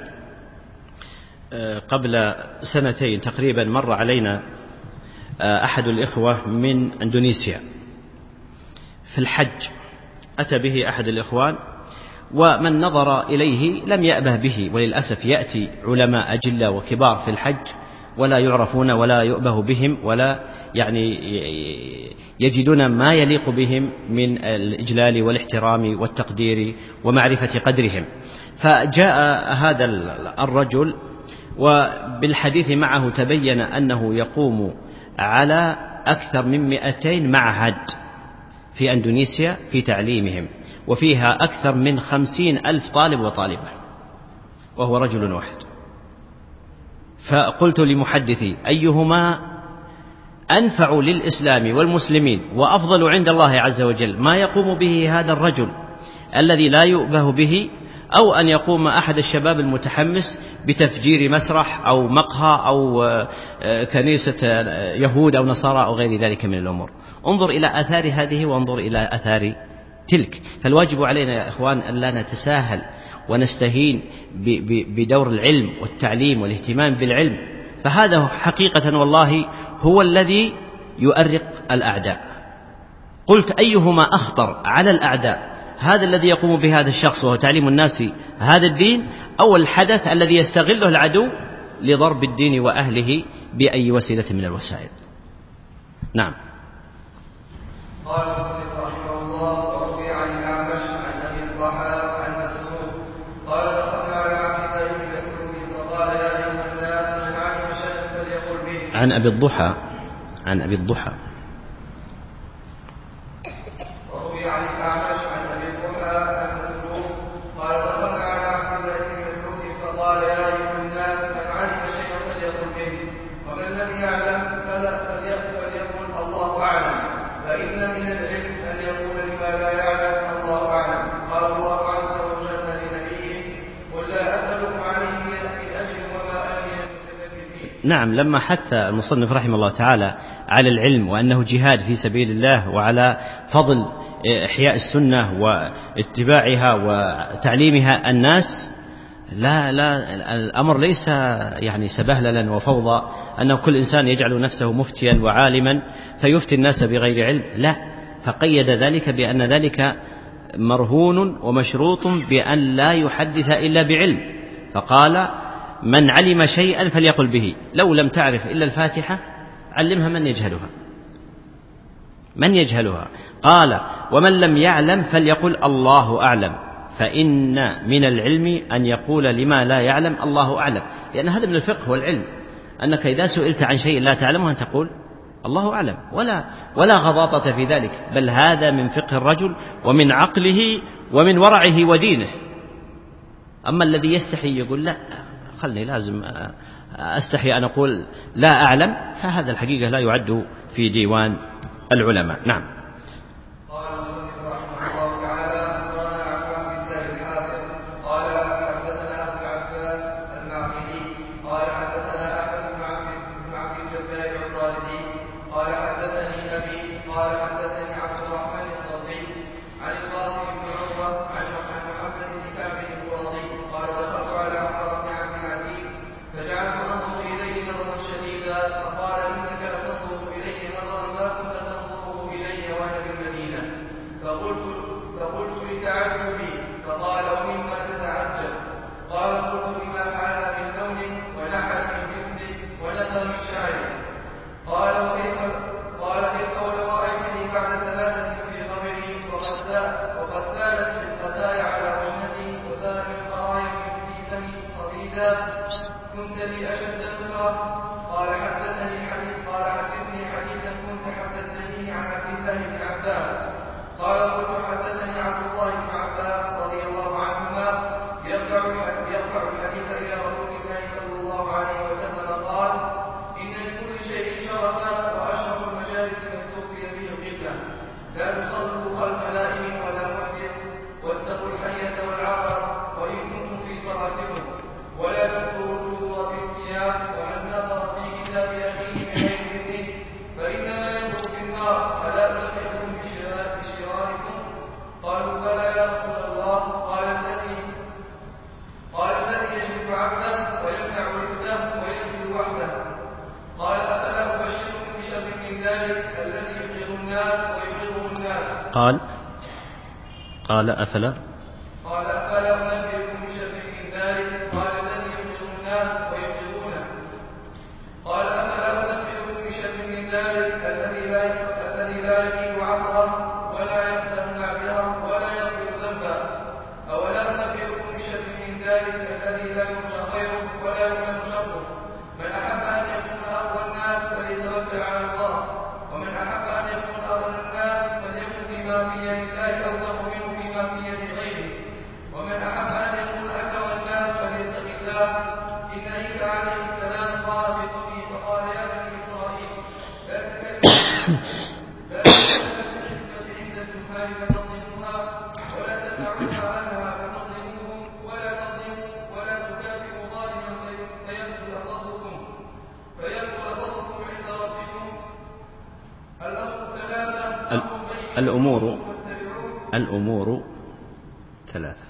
قبل سنتين تقريبا مر علينا أحد الإخوة من أندونيسيا في الحج، أتى به أحد الإخوان ومن نظر إليه لم يأبه به، وللأسف يأتي علماء أجلة وكبار في الحج ولا يعرفون ولا يؤبه بهم ولا يعني يجدون ما يليق بهم من الإجلال والاحترام والتقدير ومعرفة قدرهم. فجاء هذا الرجل وبالحديث معه تبين أنه يقوم على أكثر من مئتين معهد في أندونيسيا في تعليمهم، وفيها أكثر من خمسين ألف طالب وطالبة، وهو رجل واحد. فقلت لمحدثي أيهما أنفع للإسلام والمسلمين وأفضل عند الله عز وجل، ما يقوم به هذا الرجل الذي لا يؤبه به، أو أن يقوم أحد الشباب المتحمس بتفجير مسرح أو مقهى أو كنيسة يهود أو نصارى أو غير ذلك من الأمور. انظر إلى آثار هذه وانظر إلى آثار تلك. فالواجب علينا يا إخوان أن لا نتساهل ونستهين بدور العلم والتعليم والاهتمام بالعلم، فهذا حقيقة والله هو الذي يؤرق الأعداء. قلت أيهما أخطر على الأعداء، هذا الذي يقوم بهذا الشخص وهو تعليم الناس هذا الدين، أو الحدث الذي يستغله العدو لضرب الدين وأهله بأي وسيلة من الوسائل. نعم. قال المصنف رحمه الله وروي عن الأعمش عن أبي الضحى عن مسعود قال عن أبي الضحى عن أبي الضحى وروي عن الأعمش عن أبي الضحى عن مسروق قال دخلت على عبد الله بن مسعود فقال يا أيها الناس من علم شيئا فليقل به ومن لم يعلم فليقل الله أعلم فإن من العلم أن يقول لما لا يعلم الله أعلم. قال الله عز وجل لنبيه قل لا أسألكم عليه من أجر وما أنا من المتكلمين. نعم، لما حث المصنف رحمه الله تعالى على العلم وأنه جهاد في سبيل الله وعلى فضل إحياء السنة واتباعها وتعليمها الناس، لا لا الأمر ليس يعني سبهللا وفوضى أنه كل إنسان يجعل نفسه مفتيا وعالما فيفتي الناس بغير علم، لا، فقيد ذلك بأن ذلك مرهون ومشروط بأن لا يحدث إلا بعلم، فقال من علم شيئا فليقل به. لو لم تعرف إلا الفاتحة علمها من يجهلها من يجهلها قال ومن لم يعلم فليقل الله أعلم، فإن من العلم أن يقول لما لا يعلم الله أعلم، لأن هذا من الفقه والعلم، أنك إذا سئلت عن شيء لا تعلمه أن تقول الله أعلم، ولا, ولا غضاضة في ذلك، بل هذا من فقه الرجل ومن عقله ومن ورعه ودينه. أما الذي يستحي يقول لا خلني لازم أستحي أن أقول لا أعلم، فهذا الحقيقة لا يعد في ديوان العلماء. نعم. قال المصنف رحمه الله تعالى أخبرنا عن عبد الله الحافظ قال حدثنا أبو العباس المعقلي قال حدثنا أحمد بن عبد الجبار العطاردي قال حدثني أبي قال حدثني عبد الرحمن القاضي عن القاسم بن عروة عن محمد بن كعب القاضي قال دخلت على عمر بن عبد العزيز فجعلت أنظر إليه نظرا شديدا فقال إنك لتنظر إلي نظرا ما كنت تنظر إلي وأنا بالمدينة. فقلت فقلت لتعجبي فقال ومما تتعجب؟ قال قلت لما فعل من لونك ونحل من جسمك ونقل من شعرك. قال وكيف قال كيف ولو رأيتني بعد ثلاثة في قبري وقد سالت القتايا على وجنتي وسال من خرايا في فمي صديدا كنت لي أشد نفرة. قال حدثني حديث قال حدثني حديثا كنت حدثتني عن عبد الله بن عباس. قال قلت حدثني عبد الله بن عباس رضي الله عنهما يرفع الحديث إلى رسول الله صلى الله عليه وسلم قال إن لكل شيء شرفا وأشرف المجالس ما استقبل به القبلة لا تصلوا خلف نائم ولا محدث واتقوا الحية والعقرب وإن كنتم في صلاتكم ولا تذكروا الوضوء بالثياب ومن نظر في كتاب أخيه بغير إذنه فإنما ينظر في النار ألا تنبئكم بشراركم؟ قالوا بلى يا رسول الله. قال الذي قال الذي يشرك عبده ويمنع عبده وينزل وحده. قال أفلا أبشركم بشر من ذلك الذي يبغض الناس ويبغضه الناس؟ قال قال أفلا قال أفلا أنبئكم بشر من ذلك؟ قال الذي يبغض الناس ويبغضونه. قال أفلا أنبئكم بشر من ذلك الذي لا الذي لا يجيب عثره ولا يقدم معذره ولا يقبل ذنبا. أولا أنبئكم بشر من ذلك الذي لا يرجى خيره ولا يؤمن شره. من أحب أن يكون أول الناس فليتوكل على الله ومن أحب أن يكون أول الناس فليكن بما في يد الله أوثق منه بما في يد غيره. ومن أحب أن يكون أكرم الناس فليتق الله. إن عيسى عليه السلام قال في قومه فقال يا بني إسرائيل لا تكلموا لا تكلموا بالكلمة عند الكفار فتظلموها ولا تدعوها عنها فتظلموهم ولا تظلموا ولا تكافئوا ظالما فيبطل فضلكم فيبطل فضلكم عند ربكم. الأمر ثلاثة أمر بين الأمور الأمور ثلاثة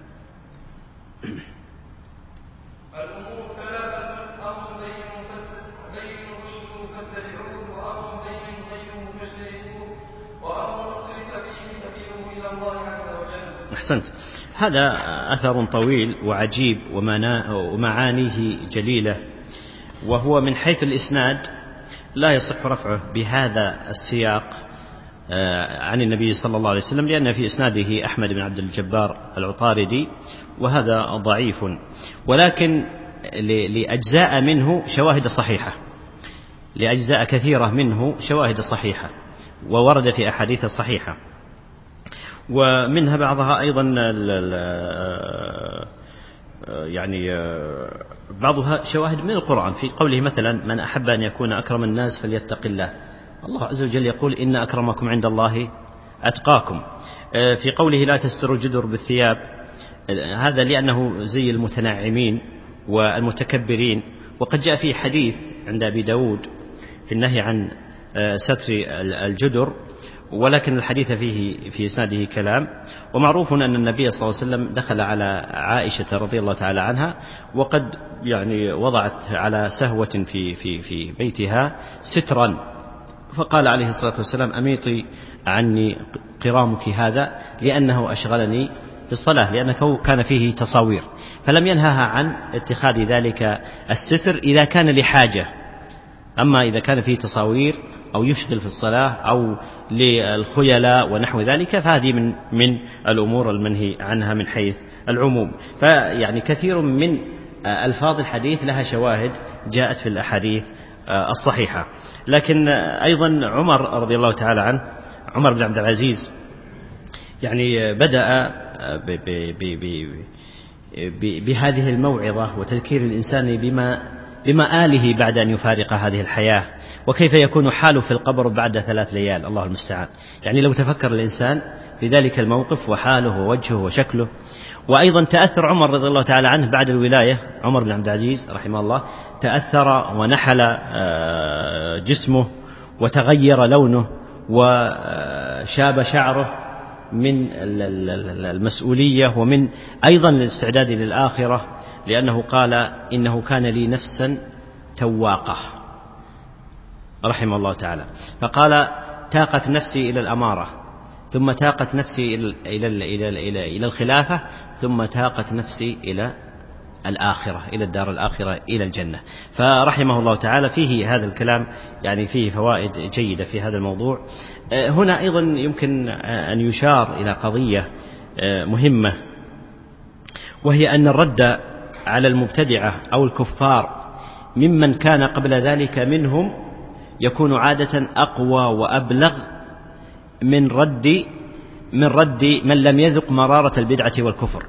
الأمور ثلاثة أمر بين بين رشد فاتبعوه وأمر بين غيره فاجتنبوه وأمر اختلف فيه ففيه إلى الله عز وجل. أحسنت. هذا أثر طويل وعجيب ومعانيه جليلة، وهو من حيث الإسناد لا يصح رفعه بهذا السياق عن النبي صلى الله عليه وسلم، لأن في إسناده أحمد بن عبد الجبار العطاردي وهذا ضعيف، ولكن لأجزاء منه شواهد صحيحة. لأجزاء كثيرة منه شواهد صحيحة وورد في أحاديث صحيحة، ومنها بعضها أيضا يعني بعضها شواهد من القرآن في قوله مثلا: من أحب أن يكون أكرم الناس فليتق الله. الله عز وجل يقول: إن أكرمكم عند الله أتقاكم. في قوله: لا تستروا الجدر بالثياب، هذا لأنه زي المتنعمين والمتكبرين. وقد جاء فيه حديث عند أبي داود في النهي عن ستر الجدر، ولكن الحديث فيه في إسناده كلام. ومعروف أن النبي صلى الله عليه وسلم دخل على عائشة رضي الله تعالى عنها وقد يعني وضعت على سهوة في في في بيتها سترا، فقال عليه الصلاة والسلام: أميطي عني قرامك هذا لأنه أشغلني في الصلاة، لأنه كان فيه تصاوير، فلم ينهها عن اتخاذ ذلك الستر إذا كان لحاجة. أما إذا كان فيه تصاوير أو يشغل في الصلاة أو للخيلاء ونحو ذلك فهذه من من الأمور المنهي عنها من حيث العموم. فيعني كثير من ألفاظ الحديث لها شواهد جاءت في الأحاديث الصحيحة. لكن أيضا عمر رضي الله تعالى عنه، عمر بن عبد العزيز، يعني بدأ بهذه الموعظة وتذكير الإنسان بما بمآله بعد أن يفارق هذه الحياة، وكيف يكون حاله في القبر بعد ثلاث ليال، الله المستعان. يعني لو تفكر الإنسان في ذلك الموقف وحاله ووجهه وشكله. وأيضا تأثر عمر رضي الله تعالى عنه بعد الولاية، عمر بن عبد العزيز رحمه الله تأثر ونحل جسمه وتغير لونه وشاب شعره من المسؤولية ومن أيضا الاستعداد للآخرة، لأنه قال: إنه كان لي نفسا تواقة رحمه الله تعالى. فقال: تاقت نفسي إلى الأمارة، ثم تاقت نفسي إلى, إلى, إلى, إلى, إلى الخلافة، ثم تاقت نفسي إلى الآخرة، إلى الدار الآخرة، إلى الجنة. فرحمه الله تعالى فيه هذا الكلام، يعني فيه فوائد جيدة في هذا الموضوع. هنا أيضا يمكن أن يشار إلى قضية مهمة، وهي أن الرد على المبتدعة أو الكفار ممن كان قبل ذلك منهم يكون عادة أقوى وأبلغ من رد من رد من لم يذق مرارة البدعة والكفر.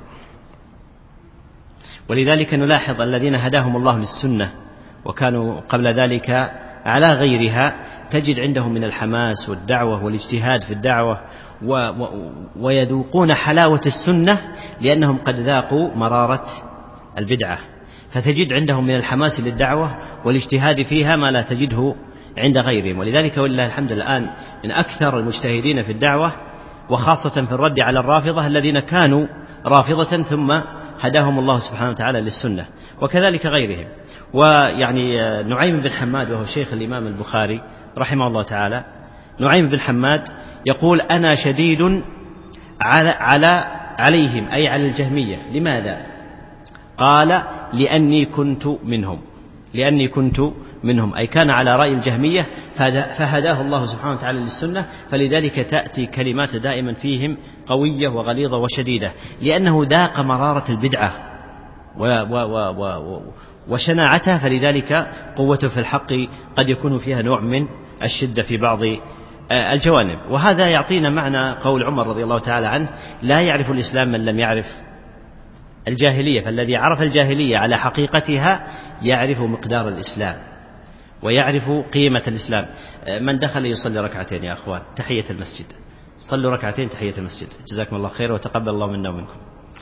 ولذلك نلاحظ الذين هداهم الله للسنة وكانوا قبل ذلك على غيرها، تجد عندهم من الحماس والدعوة والاجتهاد في الدعوة و و ويذوقون حلاوة السنة لأنهم قد ذاقوا مرارة البدعة، فتجد عندهم من الحماس للدعوة والاجتهاد فيها ما لا تجده عند غيرهم. ولذلك ولله الحمد الآن من أكثر المجتهدين في الدعوة، وخاصة في الرد على الرافضة الذين كانوا رافضة ثم هداهم الله سبحانه وتعالى للسنة، وكذلك غيرهم. ويعني نعيم بن حماد وهو شيخ الإمام البخاري رحمه الله تعالى، نعيم بن حماد يقول: أنا شديد على, على عليهم، أي على الجهمية. لماذا؟ قال: لأني كنت منهم لأني كنت منهم أي كان على رأي الجهمية فهداه الله سبحانه وتعالى للسنة. فلذلك تأتي كلمات دائما فيهم قوية وغليظة وشديدة، لأنه ذاق مرارة البدعة و و و و وشناعتها، فلذلك قوته في الحق قد يكون فيها نوع من الشدة في بعض الجوانب. وهذا يعطينا معنى قول عمر رضي الله تعالى عنه: لا يعرف الإسلام من لم يعرف الجاهلية، فالذي عرف الجاهلية على حقيقتها يعرف مقدار الإسلام ويعرف قيمة الإسلام. من دخل يصلي ركعتين يا أخوان تحية المسجد، صلوا ركعتين تحية المسجد، جزاكم الله خير وتقبل الله منا ومنكم.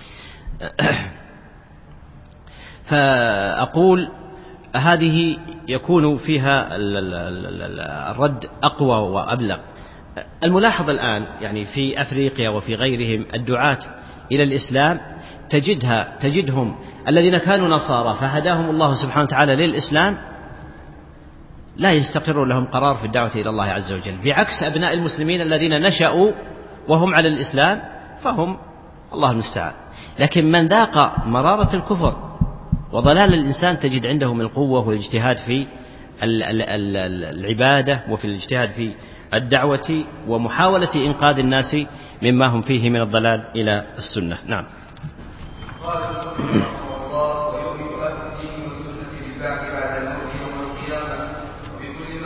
فأقول هذه يكون فيها الرد أقوى وأبلغ. الملاحظ الآن يعني في أفريقيا وفي غيرهم الدعاة إلى الإسلام تجدها تجدهم الذين كانوا نصارى فهداهم الله سبحانه وتعالى للإسلام لا يستقر لهم قرار في الدعوة إلى الله عز وجل، بعكس أبناء المسلمين الذين نشأوا وهم على الإسلام فهم الله المستعان. لكن من ذاق مرارة الكفر وضلال الإنسان تجد عندهم القوة والاجتهاد في العبادة وفي الاجتهاد في الدعوة ومحاولة إنقاذ الناس مما هم فيه من الضلال إلى السنة. نعم. قال الله: ويوم يؤدي السنة بالبعث بعد الموت يوم القيامة وفي كل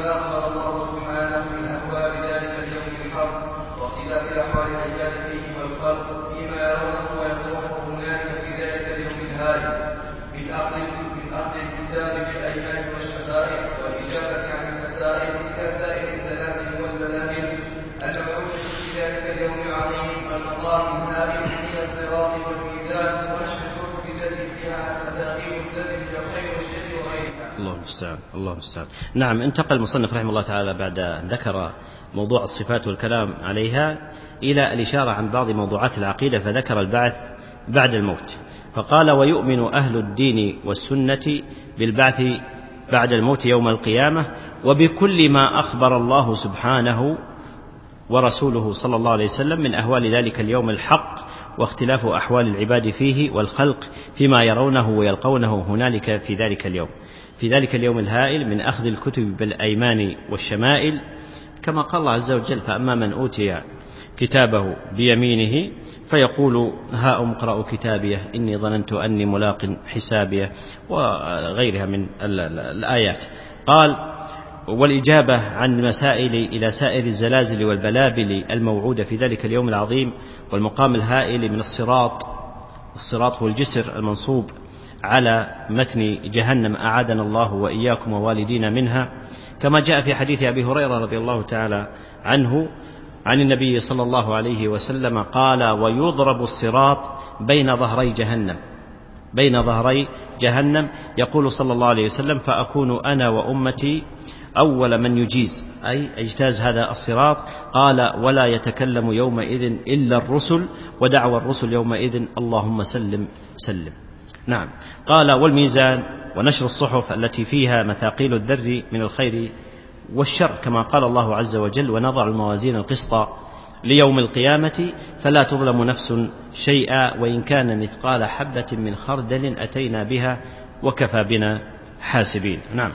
الله المستعان الله المستعان. نعم، انتقل المصنف رحمه الله تعالى بعد أن ذكر موضوع الصفات والكلام عليها إلى الإشارة عن بعض موضوعات العقيدة، فذكر البعث بعد الموت، فقال: ويؤمن أهل الدين والسنة بالبعث بعد الموت يوم القيامة وبكل ما أخبر الله سبحانه ورسوله صلى الله عليه وسلم من أهوال ذلك اليوم الحق واختلاف أحوال العباد فيه والخلق فيما يرونه ويلقونه هنالك في ذلك اليوم في ذلك اليوم الهائل من أخذ الكتب بالأيمان والشمائل، كما قال الله عز وجل: فأما من أوتي كتابه بيمينه فيقول هاؤم اقرءوا كتابيه إني ظننت أني ملاق حسابيه، وغيرها من الآيات. قال: والإجابة عن مسائل إلى سائر الزلازل والبلابل الموعودة في ذلك اليوم العظيم والمقام الهائل من الصراط. الصراط هو الجسر المنصوب على متن جهنم، أعاذنا الله وإياكم ووالدينا منها، كما جاء في حديث أبي هريرة رضي الله تعالى عنه عن النبي صلى الله عليه وسلم قال: ويضرب الصراط بين ظهري جهنم بين ظهري جهنم يقول صلى الله عليه وسلم: فأكون أنا وأمتي أول من يجيز، أي اجتاز هذا الصراط. قال: ولا يتكلم يومئذ إلا الرسل، ودعوى الرسل يومئذ اللهم سلم سلم. نعم. قال: والميزان ونشر الصحف التي فيها مثاقيل الذر من الخير والشر، كما قال الله عز وجل: ونضع الموازين القسط ليوم القيامة فلا تظلم نفس شيئا وإن كان مثقال حبة من خردل أتينا بها وكفى بنا حاسبين. نعم.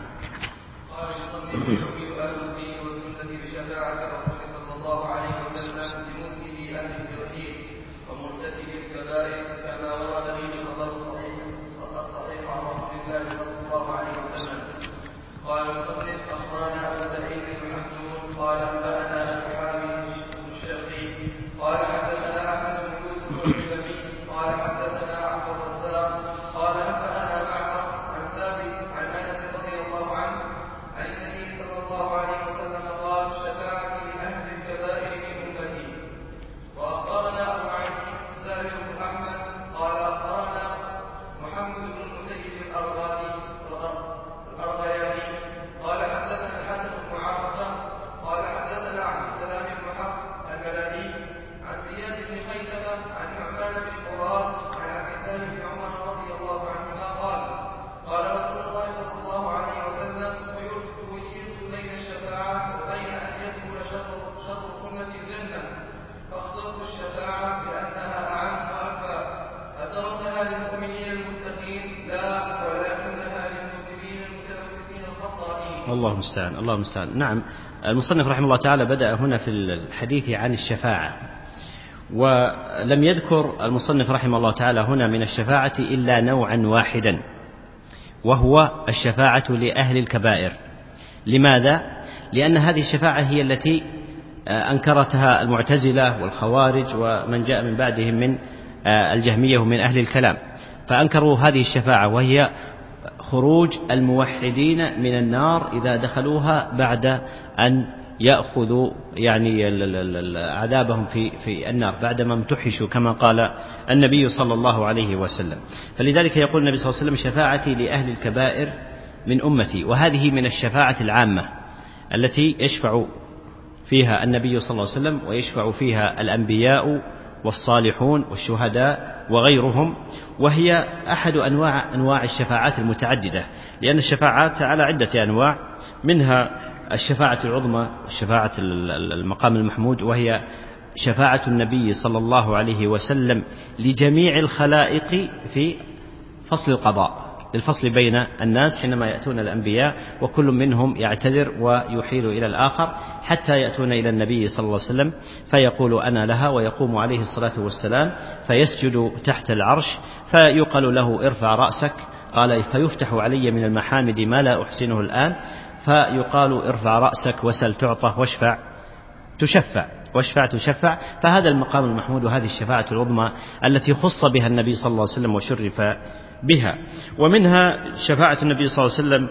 الله المستعان الله المستعان. نعم، المصنف رحمه الله تعالى بدأ هنا في الحديث عن الشفاعة، ولم يذكر المصنف رحمه الله تعالى هنا من الشفاعة إلا نوعا واحدا، وهو الشفاعة لأهل الكبائر. لماذا؟ لأن هذه الشفاعة هي التي أنكرتها المعتزلة والخوارج ومن جاء من بعدهم من الجهمية ومن أهل الكلام، فأنكروا هذه الشفاعة، وهي خروج الموحدين من النار إذا دخلوها بعد أن يأخذوا يعني عذابهم في في النار بعدما امتحشوا، كما قال النبي صلى الله عليه وسلم. فلذلك يقول النبي صلى الله عليه وسلم: شفاعتي لأهل الكبائر من أمتي. وهذه من الشفاعة العامة التي يشفع فيها النبي صلى الله عليه وسلم ويشفع فيها الأنبياء والصالحون والشهداء وغيرهم، وهي أحد أنواع أنواع الشفاعات المتعددة، لأن الشفاعات على عدة أنواع، منها الشفاعة العظمى والشفاعة المقام المحمود، وهي شفاعة النبي صلى الله عليه وسلم لجميع الخلائق في فصل القضاء، للفصل بين الناس حينما يأتون الأنبياء وكل منهم يعتذر ويحيل إلى الآخر حتى يأتون إلى النبي صلى الله عليه وسلم فيقول أنا لها، ويقوم عليه الصلاة والسلام فيسجد تحت العرش فيقال له ارفع رأسك، قال فيفتح علي من المحامد ما لا أحسنه الآن، فيقال ارفع رأسك وسل تعطى واشفع تشفع واشفع تشفع. فهذا المقام المحمود وهذه الشفاعة العظمى التي خص بها النبي صلى الله عليه وسلم وشرف بها. ومنها شفاعة النبي صلى الله عليه وسلم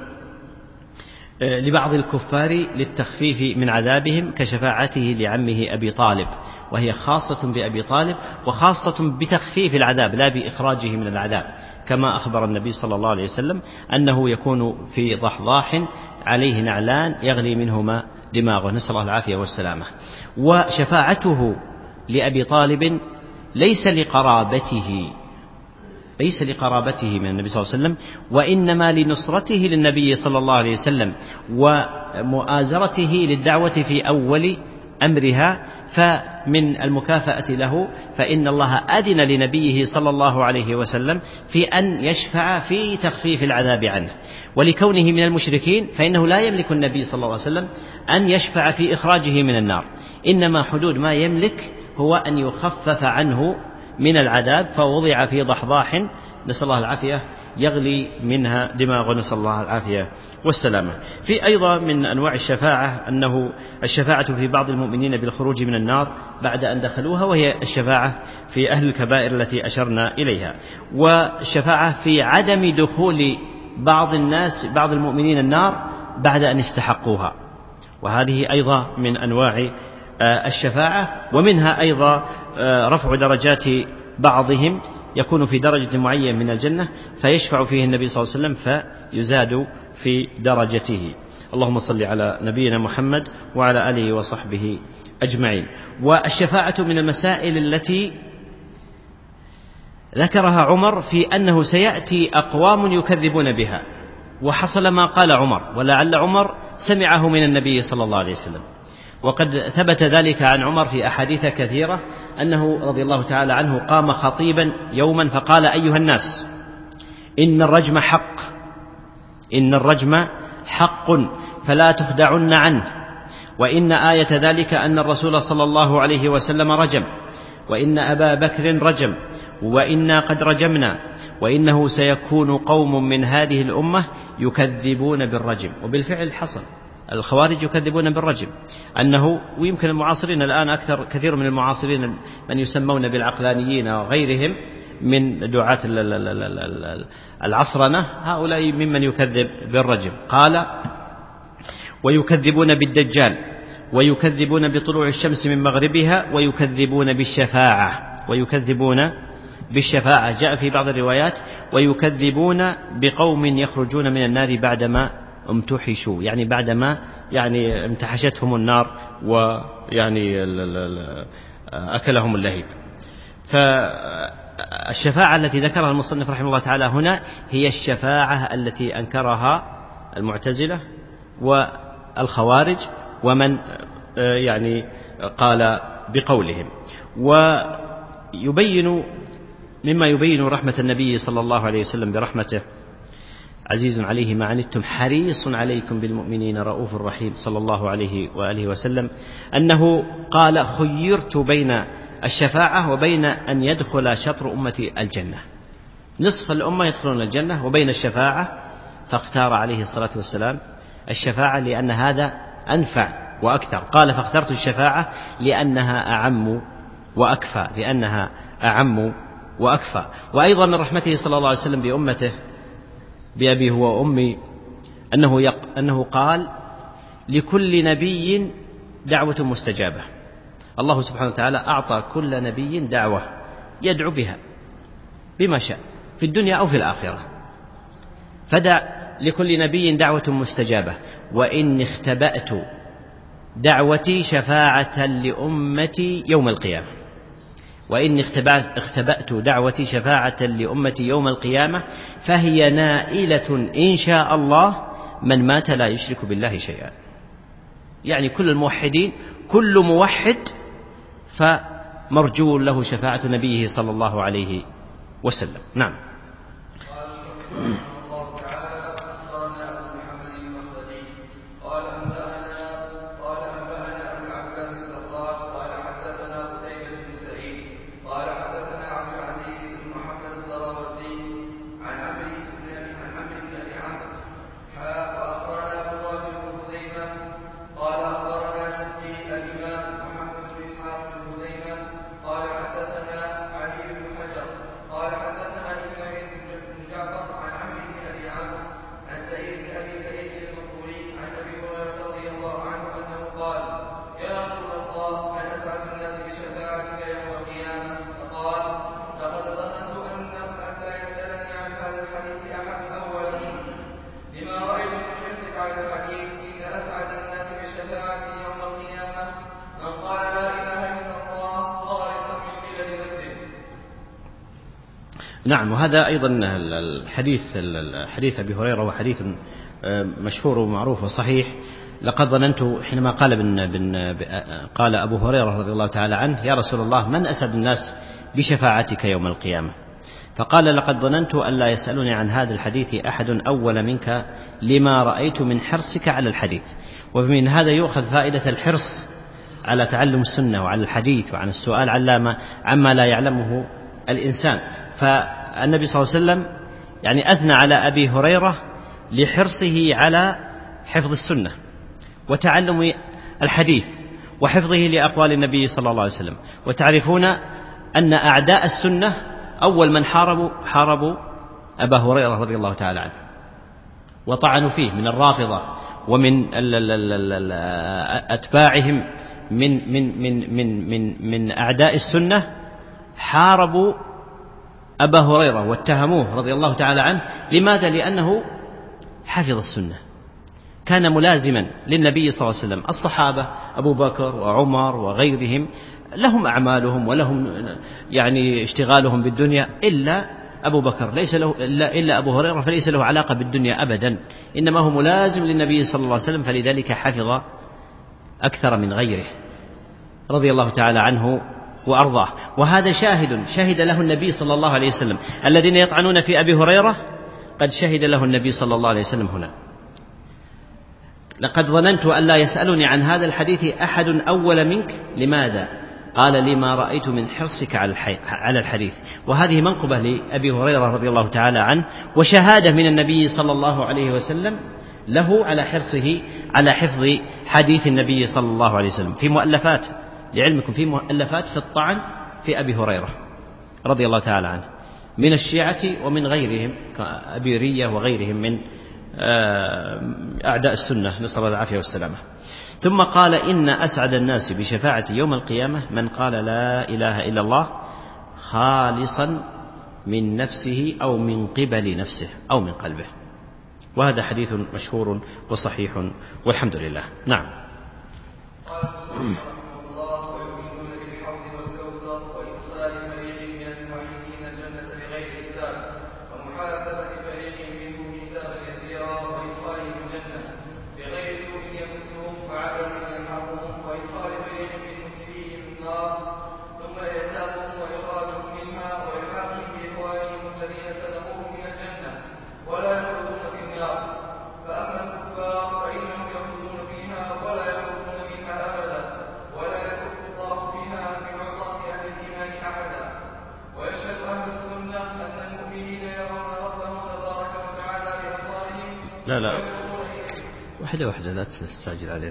لبعض الكفار للتخفيف من عذابهم كشفاعته لعمه أبي طالب، وهي خاصة بأبي طالب وخاصة بتخفيف العذاب لا بإخراجه من العذاب، كما أخبر النبي صلى الله عليه وسلم أنه يكون في ضحضاح عليه نعلان يغلي منهما دماغه، نسأل الله العافية والسلامة. وشفاعته لأبي طالب ليس لقرابته ليس لقرابته من النبي صلى الله عليه وسلم، وإنما لنصرته للنبي صلى الله عليه وسلم ومؤازرته للدعوة في أول أمرها. فمن المكافأة له فإن الله أذن لنبيه صلى الله عليه وسلم في أن يشفع في تخفيف العذاب عنه، ولكونه من المشركين فإنه لا يملك النبي صلى الله عليه وسلم أن يشفع في إخراجه من النار، إنما حدود ما يملك هو أن يخفف عنه من العذاب، فوضع في ضحضاح نسأل الله العافية يغلي منها دماغه، نسأل الله العافية والسلامة. في أيضا من أنواع الشفاعة أنه الشفاعة في بعض المؤمنين بالخروج من النار بعد أن دخلوها، وهي الشفاعة في أهل الكبائر التي أشرنا إليها، والشفاعة في عدم دخول بعض الناس بعض المؤمنين النار بعد أن استحقوها، وهذه أيضا من أنواع الشفاعة. ومنها أيضا رفع درجات بعضهم، يكون في درجة معينة من الجنة فيشفع فيه النبي صلى الله عليه وسلم فيزاد في درجته. اللهم صل على نبينا محمد وعلى آله وصحبه أجمعين. والشفاعة من المسائل التي ذكرها عمر في أنه سيأتي أقوام يكذبون بها، وحصل ما قال عمر، ولعل عمر سمعه من النبي صلى الله عليه وسلم، وقد ثبت ذلك عن عمر في أحاديث كثيرة أنه رضي الله تعالى عنه قام خطيبا يوما فقال: أيها الناس، إن الرجم حق إن الرجم حق فلا تخدعن عنه، وإن آية ذلك أن الرسول صلى الله عليه وسلم رجم، وإن أبا بكر رجم، وإنا قد رجمنا، وإنه سيكون قوم من هذه الأمة يكذبون بالرجم. وبالفعل حصل، الخوارج يكذبون بالرجم، أنه ويمكن المعاصرين الآن أكثر كثير من المعاصرين من يسمون بالعقلانيين وغيرهم من دعاة العصرنة، هؤلاء ممن يكذب بالرجم. قال: ويكذبون بالدجال، ويكذبون بطلوع الشمس من مغربها، ويكذبون بالشفاعة ويكذبون بالشفاعة جاء في بعض الروايات: ويكذبون بقوم يخرجون من النار بعدما امتحشوا، يعني بعدما يعني امتحشتهم النار ويعني أكلهم اللهيب. فالشفاعة التي ذكرها المصنف رحمه الله تعالى هنا هي الشفاعة التي أنكرها المعتزلة والخوارج ومن يعني قال بقولهم. ويبين مما يبين رحمة النبي صلى الله عليه وسلم برحمته: عزيز عليه ما عنتم حريص عليكم بالمؤمنين رؤوف رحيم، صلى الله عليه وآله وسلم، أنه قال: خيرت بين الشفاعة وبين أن يدخل شطر أمتي الجنة، نصف الأمة يدخلون الجنة، وبين الشفاعة، فاختار عليه الصلاة والسلام الشفاعة لأن هذا أنفع وأكثر. قال: فاخترت الشفاعة لأنها أعم وأكفى لأنها أعم وأكفى. وأيضا من رحمته صلى الله عليه وسلم بأمته بأبي هو وأمي أنه, يق... أنه قال: لكل نبي دعوة مستجابة. الله سبحانه وتعالى أعطى كل نبي دعوة يدعو بها بما شاء في الدنيا أو في الآخرة، فدع لكل نبي دعوة مستجابة. وإن اختبأت دعوتي شفاعة لأمتي يوم القيامة وإن اختبأت دعوتي شفاعة لأمتي يوم القيامة فهي نائلة إن شاء الله من مات لا يشرك بالله شيئا. يعني كل الموحدين، كل موحد فمرجو له شفاعة نبيه صلى الله عليه وسلم. نعم. قال حدثنا إسماعيل بن جعفر عن عمرو نعم. وهذا أيضا الحديث حديث أبي هريرة وحديث مشهور ومعروف وصحيح. لقد ظننت حينما قال بن بن قال أبو هريرة رضي الله تعالى عنه: يا رسول الله، من أسعد الناس بشفاعتك يوم القيامة؟ فقال: لقد ظننت ألا يسألني عن هذا الحديث أحد أول منك، لما رأيت من حرصك على الحديث. ومن هذا يؤخذ فائدة الحرص على تعلم السنة وعلى الحديث وعن السؤال علامة عما لا يعلمه الإنسان. فالنبي صلى الله عليه وسلم يعني أثنى على أبي هريرة لحرصه على حفظ السنة وتعلم الحديث وحفظه لأقوال النبي صلى الله عليه وسلم. وتعرفون أن أعداء السنة أول من حاربوا حاربوا أبا هريرة رضي الله تعالى عنه وطعنوا فيه من الرافضة ومن أتباعهم من من من من من من أعداء السنة. حاربوا أبا هريرة واتهموه رضي الله تعالى عنه. لماذا؟ لأنه حفظ السنة، كان ملازما للنبي صلى الله عليه وسلم. الصحابة أبو بكر وعمر وغيرهم لهم أعمالهم ولهم يعني اشتغالهم بالدنيا، إلا أبو بكر ليس له إلا, إلا أبو هريرة فليس له علاقة بالدنيا أبدا، إنما هو ملازم للنبي صلى الله عليه وسلم، فلذلك حفظ أكثر من غيره رضي الله تعالى عنه وأرضاه. وهذا شاهد شهد له النبي صلى الله عليه وسلم. الذين يطعنون في أبي هريرة قد شهد له النبي صلى الله عليه وسلم هنا: لقد ظننت أن لا يسألني عن هذا الحديث أحد أول منك. لماذا؟ قال: لما رأيت من حرصك على الحديث. وهذه منقبة لأبي هريرة رضي الله تعالى عنه، وشهادة من النبي صلى الله عليه وسلم له على حرصه على حفظ حديث النبي صلى الله عليه وسلم. في مؤلفات، لعلمكم، في مؤلفات في الطعن في أبي هريرة رضي الله تعالى عنه من الشيعة ومن غيرهم كأبي رية وغيرهم من أعداء السنة، نسأل الله العافية والسلامة. ثم قال: إن أسعد الناس بشفاعة يوم القيامة من قال لا إله إلا الله خالصا من نفسه أو من قبل نفسه أو من قلبه. وهذا حديث مشهور وصحيح والحمد لله. نعم. لا لا واحدة واحدة، لا تستعجل علينا.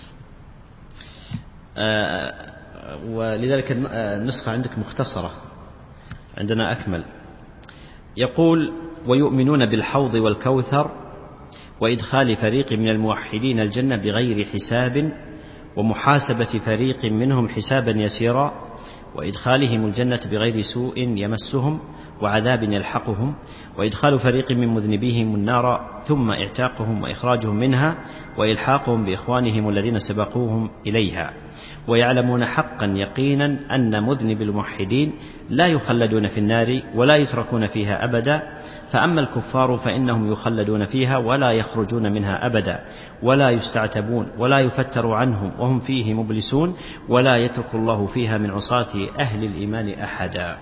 آه ولذلك النسخة عندك مختصرة، عندنا أكمل. يقول: ويؤمنون بالحوض والكوثر وإدخال فريق من الموحدين الجنة بغير حساب، ومحاسبة فريق منهم حسابا يسيرا، وإدخالهم الجنة بغير سوء يمسهم وعذاب يلحقهم، وإدخال فريق من مذنبيهم النار ثم اعتاقهم وإخراجهم منها، وإلحاقهم بإخوانهم الذين سبقوهم إليها. ويعلمون حقا يقينا أن مذنب الموحدين لا يخلدون في النار ولا يتركون فيها أبدا، فأما الكفار فإنهم يخلدون فيها ولا يخرجون منها أبدا، ولا يستعتبون ولا يفتر عنهم وهم فيه مبلسون، ولا يترك الله فيها من عصاة أهل الإيمان أحدا.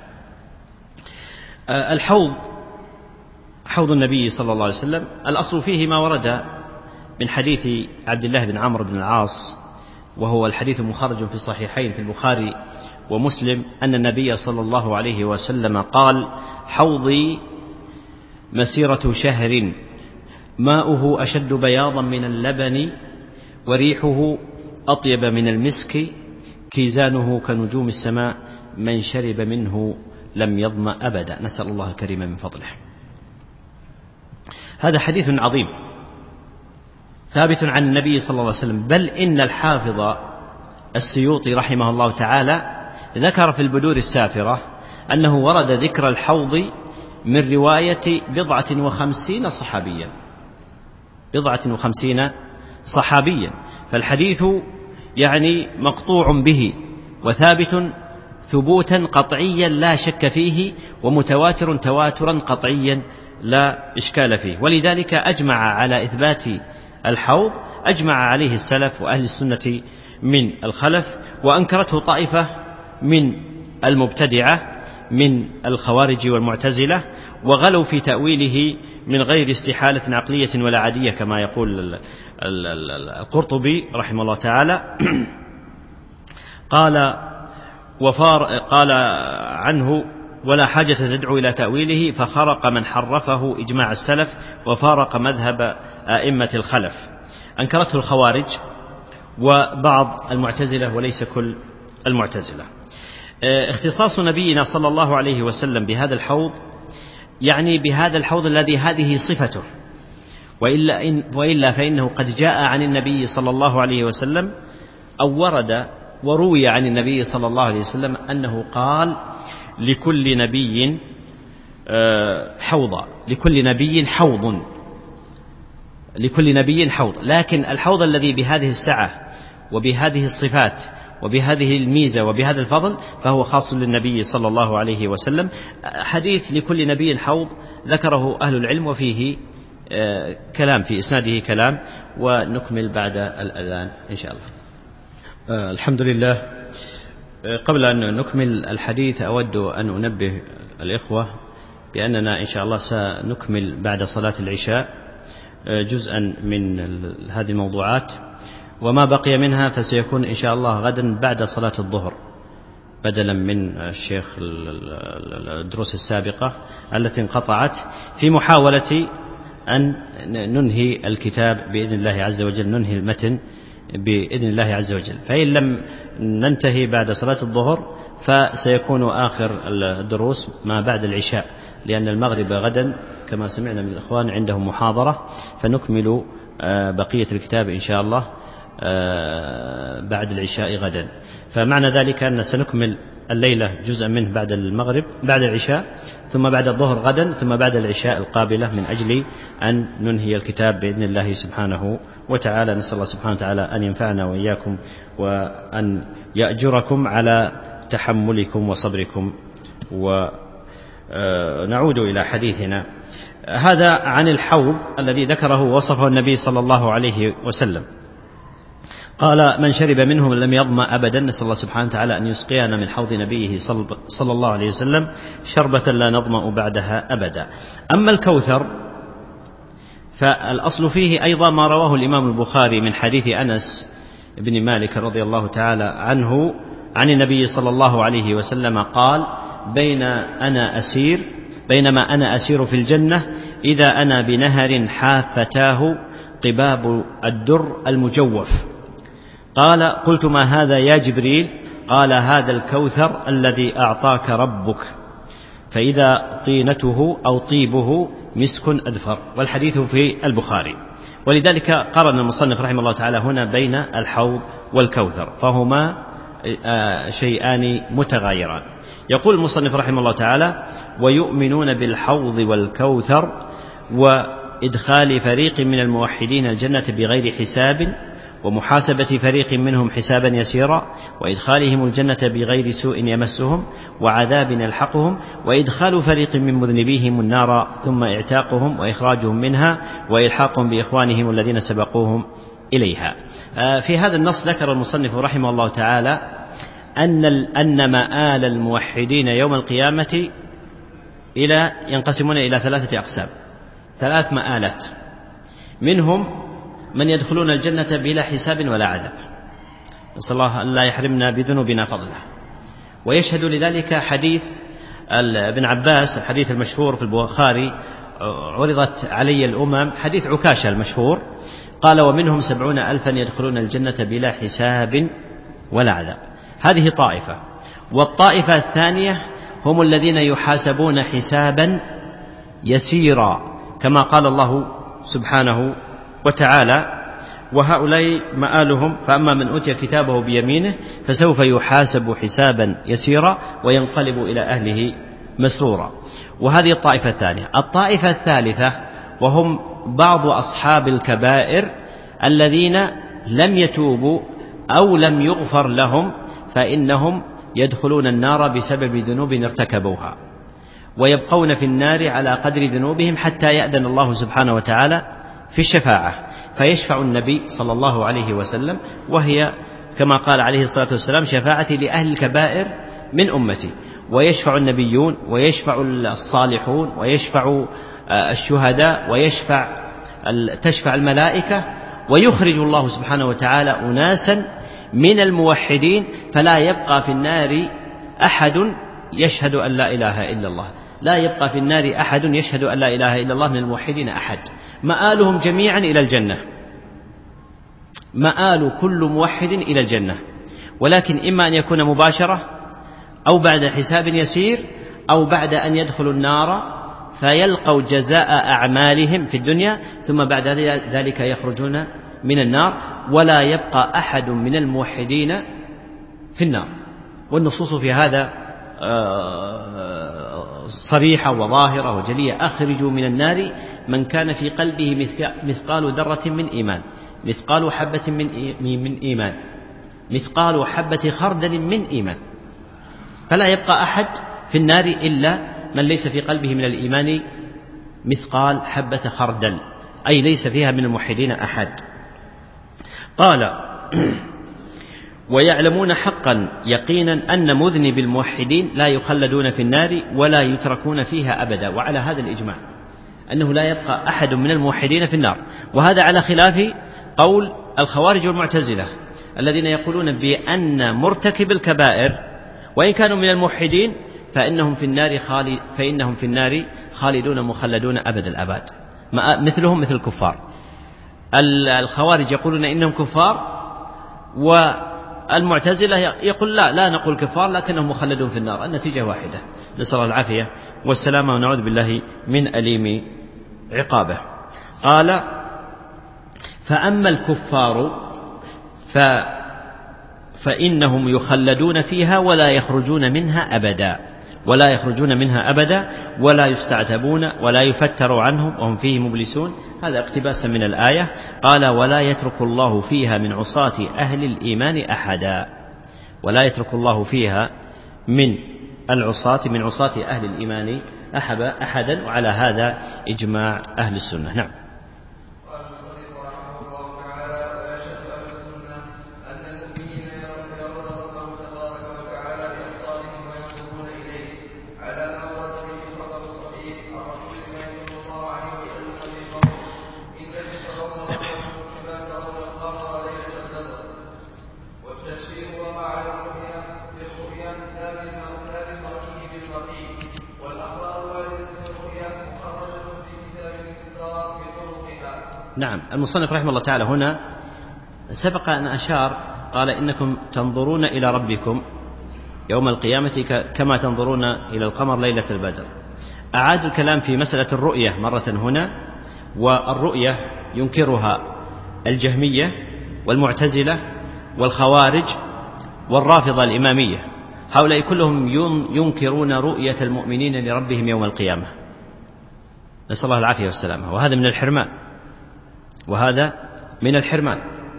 الحوض حوض النبي صلى الله عليه وسلم، الأصل فيه ما ورد من حديث عبد الله بن عمرو بن العاص، وهو الحديث مخرج في الصحيحين في البخاري ومسلم، أن النبي صلى الله عليه وسلم قال: حوضي مسيرة شهر ماؤه أشد بياضا من اللبن وريحه أطيب من المسك كيزانه كنجوم السماء من شرب منه لم يظمأ أبدا. نسأل الله الكريم من فضله. هذا حديث عظيم ثابت عن النبي صلى الله عليه وسلم، بل إن الحافظ السيوطي رحمه الله تعالى ذكر في البدور السافرة أنه ورد ذكر الحوض من رواية بضعة وخمسين صحابيا بضعة وخمسين صحابيا فالحديث يعني مقطوع به وثابت ثبوتا قطعيا لا شك فيه، ومتواتر تواترا قطعيا لا إشكال فيه. ولذلك أجمع على إثبات الحوض أجمع عليه السلف وأهل السنة من الخلف، وأنكرته طائفة من المبتدعة من الخوارج والمعتزلة، وغلوا في تأويله من غير استحالة عقلية ولا عادية كما يقول القرطبي رحمه الله تعالى. قال وفار قال عنه: ولا حاجة تدعو إلى تأويله، فخرق من حرفه إجماع السلف وفارق مذهب أئمة الخلف. أنكرته الخوارج وبعض المعتزلة وليس كل المعتزلة. اختصاص نبينا صلى الله عليه وسلم بهذا الحوض يعني بهذا الحوض الذي هذه صفته، وإلا, إن وإلا فإنه قد جاء عن النبي صلى الله عليه وسلم أو ورد وروي عن النبي صلى الله عليه وسلم أنه قال: لكل نبي حوضا، لكل نبي حوض، لكل نبي حوض. لكن الحوض الذي بهذه السعة وبهذه الصفات وبهذه الميزة وبهذا الفضل فهو خاص للنبي صلى الله عليه وسلم. حديث لكل نبي حوض ذكره أهل العلم وفيه كلام، في إسناده كلام، ونكمل بعد الأذان إن شاء الله. الحمد لله. قبل أن نكمل الحديث أود أن أنبه الإخوة بأننا إن شاء الله سنكمل بعد صلاة العشاء جزءا من هذه الموضوعات، وما بقي منها فسيكون إن شاء الله غدا بعد صلاة الظهر، بدلا من الشيخ الدروس السابقة التي انقطعت، في محاولة أن ننهي الكتاب بإذن الله عز وجل، ننهي المتن بإذن الله عز وجل. فإن لم ننتهي بعد صلاة الظهر فسيكون آخر الدروس ما بعد العشاء، لأن المغرب غدا كما سمعنا من الإخوان عندهم محاضرة، فنكمل بقية الكتاب إن شاء الله بعد العشاء غدا. فمعنى ذلك أن سنكمل الليلة جزءا منه بعد المغرب بعد العشاء، ثم بعد الظهر غدا، ثم بعد العشاء القابلة، من أجل أن ننهي الكتاب بإذن الله سبحانه وتعالى. نسأل الله سبحانه وتعالى أن ينفعنا وإياكم وأن يأجركم على تحملكم وصبركم. ونعود إلى حديثنا. هذا عن الحوض الذي ذكره ووصفه النبي صلى الله عليه وسلم. قال: من شرب منه لم يظمأ أبدا. نسأل الله سبحانه وتعالى أن يسقينا من حوض نبيه صلى الله عليه وسلم شربة لا نظمأ بعدها أبدا. أما الكوثر فالأصل فيه أيضا ما رواه الإمام البخاري من حديث أنس بن مالك رضي الله تعالى عنه عن النبي صلى الله عليه وسلم قال: بين أنا أسير بينما أنا أسير في الجنة إذا أنا بنهر حافتاه قباب الدر المجوف. قال: قلت: ما هذا يا جبريل؟ قال: هذا الكوثر الذي أعطاك ربك، فإذا طينته أو طيبه مسك أذفر. والحديث في البخاري. ولذلك قرن المصنف رحمه الله تعالى هنا بين الحوض والكوثر، فهما شيئان متغايران. يقول المصنف رحمه الله تعالى: ويؤمنون بالحوض والكوثر وإدخال فريق من الموحدين الجنة بغير حساب، ومحاسبة فريق منهم حسابا يسيرا، وإدخالهم الجنة بغير سوء يمسهم وعذاب يلحقهم، وإدخال فريق من مذنبيهم النار ثم إعتاقهم وإخراجهم منها وإلحاقهم بإخوانهم الذين سبقوهم إليها. في هذا النص ذكر المصنف رحمه الله تعالى أن أن مآل الموحدين يوم القيامة إلى ينقسمون إلى ثلاثة أقسام، ثلاث مآلات. منهم من يدخلون الجنة بلا حساب ولا عذاب، نسأل الله أن لا يحرمنا بذنوبنا فضله. ويشهد لذلك حديث ابن عباس، الحديث المشهور في البخاري: عرضت علي الأمم، حديث عكاشة المشهور، قال: ومنهم سبعون ألفا يدخلون الجنة بلا حساب ولا عذاب. هذه طائفة. والطائفة الثانية هم الذين يحاسبون حسابا يسيرا كما قال الله سبحانه وتعالى: وهؤلاء مآلهم فأما من أوتي كتابه بيمينه فسوف يحاسب حسابا يسيرا وينقلب إلى أهله مسرورا. وهذه الطائفة الثانية. الطائفة الثالثة وهم بعض أصحاب الكبائر الذين لم يتوبوا أو لم يغفر لهم، فإنهم يدخلون النار بسبب ذنوب ارتكبوها، ويبقون في النار على قدر ذنوبهم حتى يأذن الله سبحانه وتعالى في الشفاعة، فيشفع النبي صلى الله عليه وسلم، وهي كما قال عليه الصلاة والسلام: شفاعتي لأهل الكبائر من أمتي. ويشفع النبيون، ويشفع الصالحون، ويشفع الشهداء، ويشفع تشفع الملائكة، ويخرج الله سبحانه وتعالى أناسا من الموحدين، فلا يبقى في النار أحد يشهد أن لا إله إلا الله، لا يبقى في النار أحد يشهد أن لا إله إلا الله من الموحدين أحد، مآلهم جميعا إلى الجنة، مآل كل موحد إلى الجنة، ولكن إما أن يكون مباشرة، أو بعد حساب يسير، أو بعد أن يدخلوا النار فيلقوا جزاء أعمالهم في الدنيا، ثم بعد ذلك يخرجون من النار، ولا يبقى أحد من الموحدين في النار. والنصوص في هذا صريحة وظاهرة وجلية: أخرجوا من النار من كان في قلبه مثقال ذرة من إيمان، مثقال حبة من إيمان، مثقال حبة خردل من إيمان. فلا يبقى أحد في النار إلا من ليس في قلبه من الإيمان مثقال حبة خردل، أي ليس فيها من الموحدين أحد. قال: ويعلمون حقا يقينا أن مذنب الموحدين لا يخلدون في النار ولا يتركون فيها أبدا. وعلى هذا الإجماع أنه لا يبقى أحد من الموحدين في النار، وهذا على خلاف قول الخوارج والمعتزلة الذين يقولون بأن مرتكب الكبائر وإن كانوا من الموحدين فإنهم في النار خالد فإنهم في النار خالدون مخلدون أبد الأبد، مثلهم مثل الكفار. الخوارج يقولون إنهم كفار، والمعتزلة يقول لا لا نقول كفار لكنهم مخلدون في النار، النتيجة واحدة، نسأل الله العافية والسلامة ونعوذ بالله من أليم عقابه. قال: فأما الكفار ف فإنهم يخلدون فيها ولا يخرجون منها أبدا، ولا يخرجون منها أبدا ولا يستعتبون ولا يفتر عنهم وهم فيه مبلسون. هذا اقتباسا من الآية. قال: ولا يترك الله فيها من عصاة أهل الإيمان أحدا، ولا يترك الله فيها من العصاة من عصاة أهل الإيمان أحدا. وعلى هذا إجماع أهل السنة. نعم. نعم. المصنف رحمه الله تعالى هنا سبق أن أشار، قال: إنكم تنظرون إلى ربكم يوم القيامة كما تنظرون إلى القمر ليلة البدر. أعاد الكلام في مسألة الرؤية مرة هنا، والرؤية ينكرها الجهمية والمعتزلة والخوارج والرافضة الإمامية، هؤلاء كلهم ينكرون رؤية المؤمنين لربهم يوم القيامة، نسأل الله العافية والسلامة، وهذا من الحرمان، وهذا من الحرمان.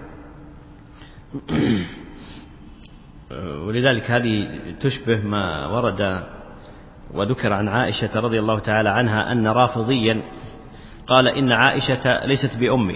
ولذلك هذه تشبه ما ورد وذكر عن عائشة رضي الله تعالى عنها أن رافضيا قال: إن عائشة ليست بأمي،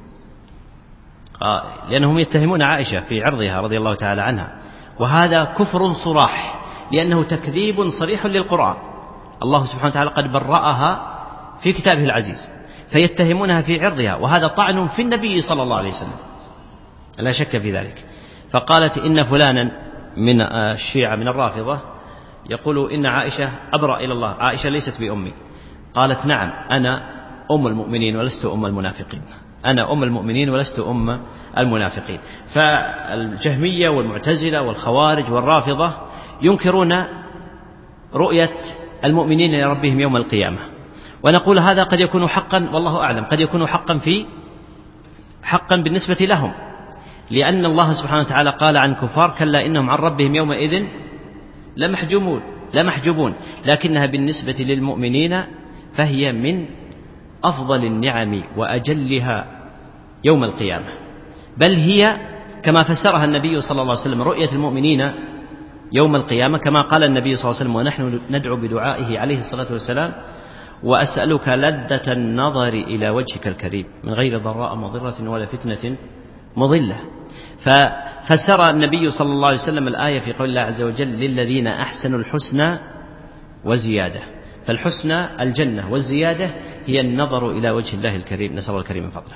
لأنهم يتهمون عائشة في عرضها رضي الله تعالى عنها، وهذا كفر صراح، لأنه تكذيب صريح للقرآن. الله سبحانه وتعالى قد برأها في كتابه العزيز، فيتهمونها في عرضها، وهذا طعن في النبي صلى الله عليه وسلم لا شك في ذلك. فقالت: إن فلانا من الشيعة من الرافضة يقول إن عائشة أبرأ إلى الله، عائشة ليست بأمي. قالت: نعم، أنا أم المؤمنين ولست أم المنافقين، أنا أم المؤمنين ولست أم المنافقين. فالجهمية والمعتزلة والخوارج والرافضة ينكرون رؤية المؤمنين لربهم يوم القيامة، ونقول هذا قد يكون حقا، والله أعلم، قد يكون حقا في حقا بالنسبة لهم، لأن الله سبحانه وتعالى قال عن كفار: كلا إنهم عن ربهم يومئذ لمحجوبون لمحجوبون لكنها بالنسبة للمؤمنين فهي من أفضل النعم وأجلها يوم القيامة، بل هي كما فسرها النبي صلى الله عليه وسلم رؤية المؤمنين يوم القيامة، كما قال النبي صلى الله عليه وسلم: ونحن ندعو بدعائه عليه الصلاة والسلام: وأسألك لذة النظر إلى وجهك الكريم من غير ضراء مضرة ولا فتنة مضلة. ففسر النبي صلى الله عليه وسلم الآية في قول الله عز وجل: للذين أحسنوا الحسنى وزيادة. فالحسنى الجنة، والزيادة هي النظر إلى وجه الله الكريم، نسأل الله الكريم من فضله.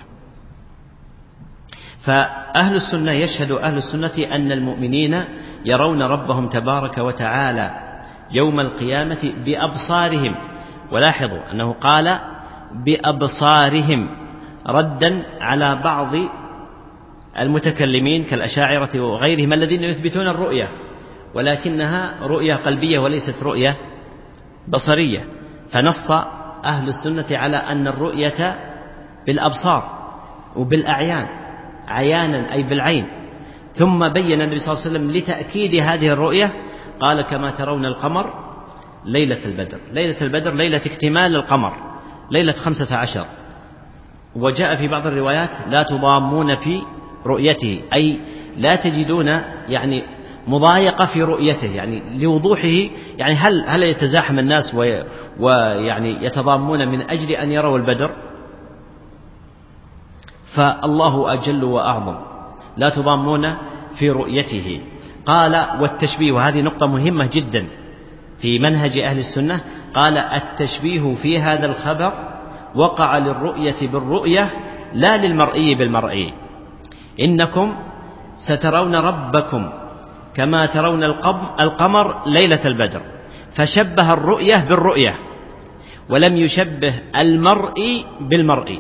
فأهل السنة يشهد أهل السنة أن المؤمنين يرون ربهم تبارك وتعالى يوم القيامة بأبصارهم. ولاحظوا أنه قال بأبصارهم ردا على بعض المتكلمين كالأشاعرة وغيرهم الذين يثبتون الرؤية، ولكنها رؤية قلبية وليست رؤية بصرية. فنص أهل السنة على أن الرؤية بالأبصار وبالأعيان، عيانا أي بالعين. ثم بين النبي صلى الله عليه وسلم لتأكيد هذه الرؤية قال: كما ترون القمر ليلة البدر. ليلة البدر ليلة اكتمال القمر، ليلة خمسة عشر. وجاء في بعض الروايات: لا تضامون في رؤيته، أي لا تجدون يعني مضايقة في رؤيته، يعني لوضوحه. يعني هل هل يتزاحم الناس ويعني يتضامون من أجل أن يروا البدر؟ فالله أجل وأعظم، لا تضامون في رؤيته. قال: والتشبيه، وهذه نقطة مهمة جدا في منهج أهل السنة، قال: التشبيه في هذا الخبر وقع للرؤية بالرؤية لا للمرئي بالمرئي. إنكم سترون ربكم كما ترون القمر ليلة البدر، فشبه الرؤية بالرؤية ولم يشبه المرئي بالمرئي،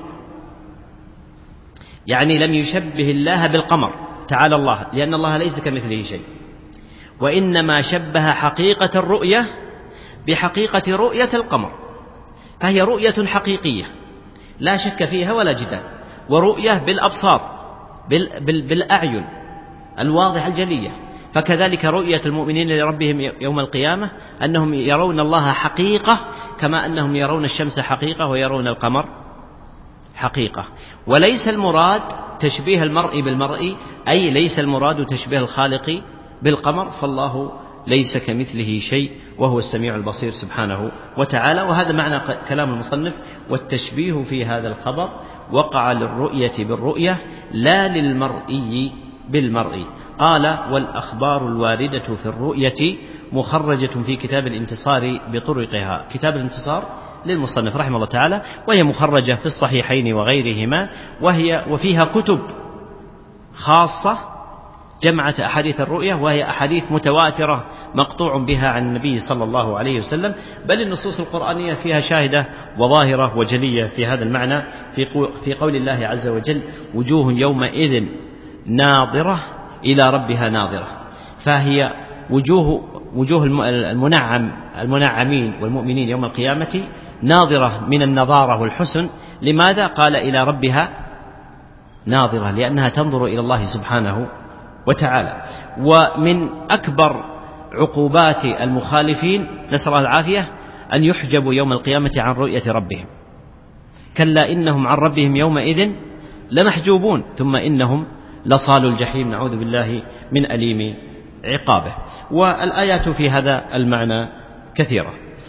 يعني لم يشبه الله بالقمر تعالى الله، لأن الله ليس كمثله شيء، وإنما شبه حقيقة الرؤية بحقيقة رؤية القمر، فهي رؤية حقيقية لا شك فيها ولا جدال، ورؤية بالأبصار بالأعين الواضحة الجلية. فكذلك رؤية المؤمنين لربهم يوم القيامة أنهم يرون الله حقيقة، كما أنهم يرون الشمس حقيقة ويرون القمر حقيقة. وليس المراد تشبيه المرء بالمرء، أي ليس المراد تشبيه الخالق بالقمر، فالله ليس كمثله شيء وهو السميع البصير سبحانه وتعالى. وهذا معنى كلام المصنف: والتشبيه في هذا الخبر وقع للرؤية بالرؤية لا للمرئي بالمرئي. قال: والأخبار الواردة في الرؤية مخرجة في كتاب الانتصار بطرقها. كتاب الانتصار للمصنف رحمه الله تعالى، وهي مخرجة في الصحيحين وغيرهما، وهي وفيها كتب خاصة جمعت أحاديث الرؤية، وهي أحاديث متواترة مقطوع بها عن النبي صلى الله عليه وسلم، بل النصوص القرآنية فيها شاهدة وظاهرة وجلية في هذا المعنى، في قول الله عز وجل: وجوه يومئذ ناظرة إلى ربها ناظرة. فهي وجوه وجوه المنعم المنعمين والمؤمنين يوم القيامة ناظرة من النظارة والحسن. لماذا؟ قال: إلى ربها ناظرة، لأنها تنظر إلى الله سبحانه وتعالى. ومن أكبر عقوبات المخالفين نسأل الله العافية أن يحجبوا يوم القيامة عن رؤية ربهم. كلا إنهم عن ربهم يومئذ لمحجوبون ثم إنهم لصالوا الجحيم، نعوذ بالله من أليم عقابه. والآيات في هذا المعنى كثيرة.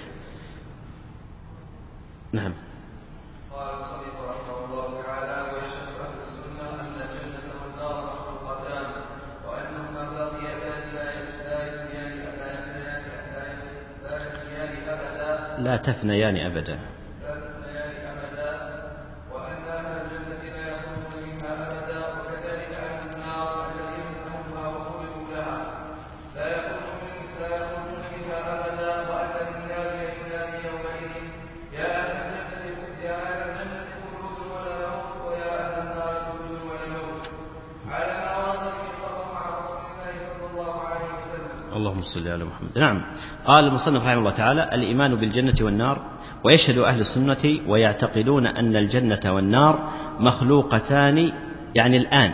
نعم. لا تفنيان أبدا. وأن أهل الجنة لا يخرجون منها أبدا، وكذلك أهل النار الذين سموها وخلقوا لها لا يخرجون منها أبدا. وأن النار ينادي يومئذ: يا أهل الجنة يا أهل الجنة خلود ولا موت، ويا أهل النار خلود ولا موت، على ما ورد به الخبر مع رسول الله صلى الله عليه وسلم. اللهم صل على محمد. نعم. قال المصنف رحمه الله تعالى: الإيمان بالجنة والنار. ويشهد أهل السنة ويعتقدون أن الجنة والنار مخلوقتان، يعني الآن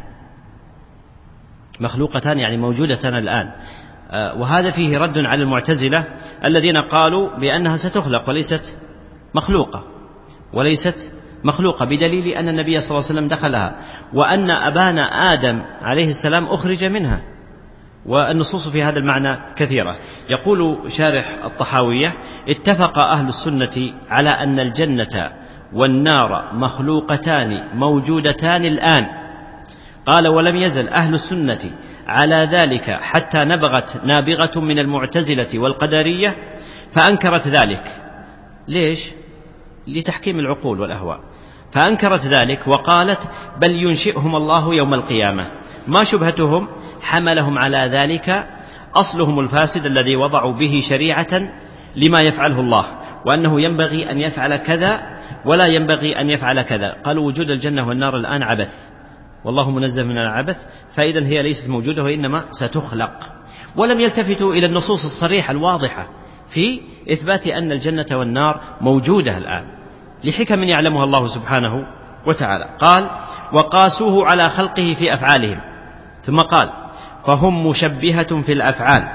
مخلوقتان يعني موجودتان الآن. وهذا فيه رد على المعتزلة الذين قالوا بأنها ستخلق وليست مخلوقة وليست مخلوقة بدليل أن النبي صلى الله عليه وسلم دخلها، وأن أبانا آدم عليه السلام أخرج منها، والنصوص في هذا المعنى كثيرة. يقول شارح الطحاوية: اتفق أهل السنة على أن الجنة والنار مخلوقتان موجودتان الآن. قال: ولم يزل أهل السنة على ذلك حتى نبغت نابغة من المعتزلة والقدرية فأنكرت ذلك. ليش؟ لتحكيم العقول والأهواء. فأنكرت ذلك وقالت: بل ينشئهم الله يوم القيامة. ما شبهتهم؟ حملهم على ذلك أصلهم الفاسد الذي وضعوا به شريعة لما يفعله الله، وأنه ينبغي أن يفعل كذا ولا ينبغي أن يفعل كذا. قالوا: وجود الجنة والنار الآن عبث، والله منزه من العبث، فإذا هي ليست موجودة وإنما ستخلق. ولم يلتفتوا إلى النصوص الصريحة الواضحة في إثبات أن الجنة والنار موجودة الآن لحكم يعلمها الله سبحانه وتعالى. قال: وقاسوه على خلقه في أفعالهم. ثم قال: فهم مشبهة في الأفعال،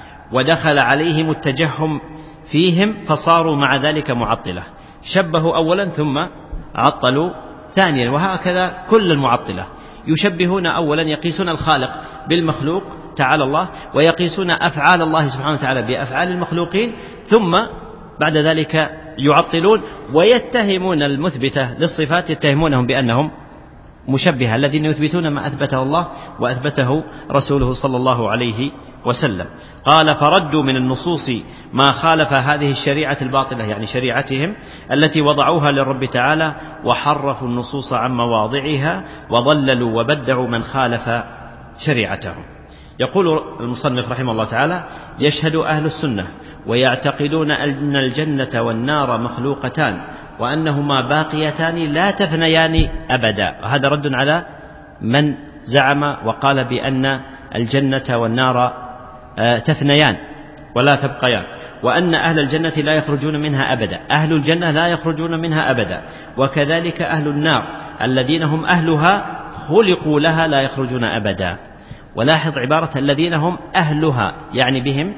ودخل عليهم التجهم فيهم فصاروا مع ذلك معطلة. شبهوا أولا ثم عطلوا ثانيا، وهكذا كل المعطلة يشبهون أولا، يقيسون الخالق بالمخلوق تعالى الله، ويقيسون أفعال الله سبحانه وتعالى بأفعال المخلوقين، ثم بعد ذلك يعطلون ويتهمون المثبتة للصفات، يتهمونهم بأنهم مشبهة، الذين يثبتون ما أثبته الله وأثبته رسوله صلى الله عليه وسلم. قال: فردوا من النصوص ما خالف هذه الشريعة الباطلة، يعني شريعتهم التي وضعوها للرب تعالى، وحرفوا النصوص عن مواضعها، وضللوا وبدعوا من خالف شريعتهم. يقول المصنف رحمه الله تعالى: يشهد أهل السنة ويعتقدون أن الجنة والنار مخلوقتان، وأنهما باقيتان لا تفنيان أبدا. وهذا رد على من زعم وقال بأن الجنة والنار تفنيان ولا تبقيان، وأن أهل الجنة لا يخرجون منها أبدا. أهل الجنة لا يخرجون منها أبدا، وكذلك أهل النار الذين هم أهلها خلقوا لها لا يخرجون أبدا. ولاحظ عبارة الذين هم أهلها، يعني بهم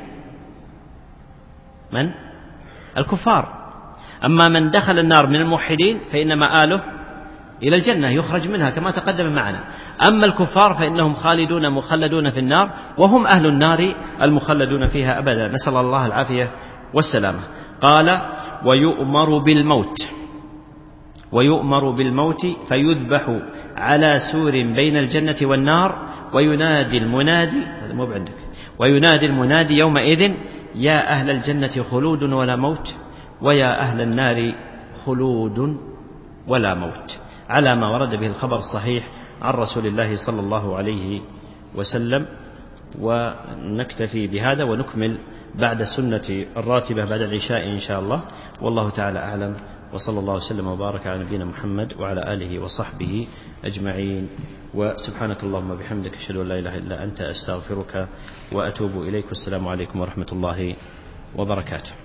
من؟ الكفار. أما من دخل النار من الموحدين فإن مآله إلى الجنة، يخرج منها كما تقدم معنا. أما الكفار فإنهم خالدون مخلدون في النار، وهم أهل النار المخلدون فيها أبدا، نسأل الله العافية والسلامة. قال: ويؤمر بالموت ويؤمر بالموت فيذبح على سور بين الجنة والنار، وينادي المنادي، هذا مو بعندك، وينادي المنادي يومئذ: يا أهل الجنة خلود ولا موت، ويا أهل النار خلود ولا موت، على ما ورد به الخبر الصحيح عن رسول الله صلى الله عليه وسلم. ونكتفي بهذا ونكمل بعد السنة الراتبة بعد العشاء إن شاء الله، والله تعالى أعلم، وصلى الله وسلم وبارك على نبينا محمد وعلى آله وصحبه أجمعين. وسبحانك اللهم وبحمدك، أشهد أن لا إله إلا أنت، أستغفرك وأتوب إليك، والسلام عليكم ورحمة الله وبركاته.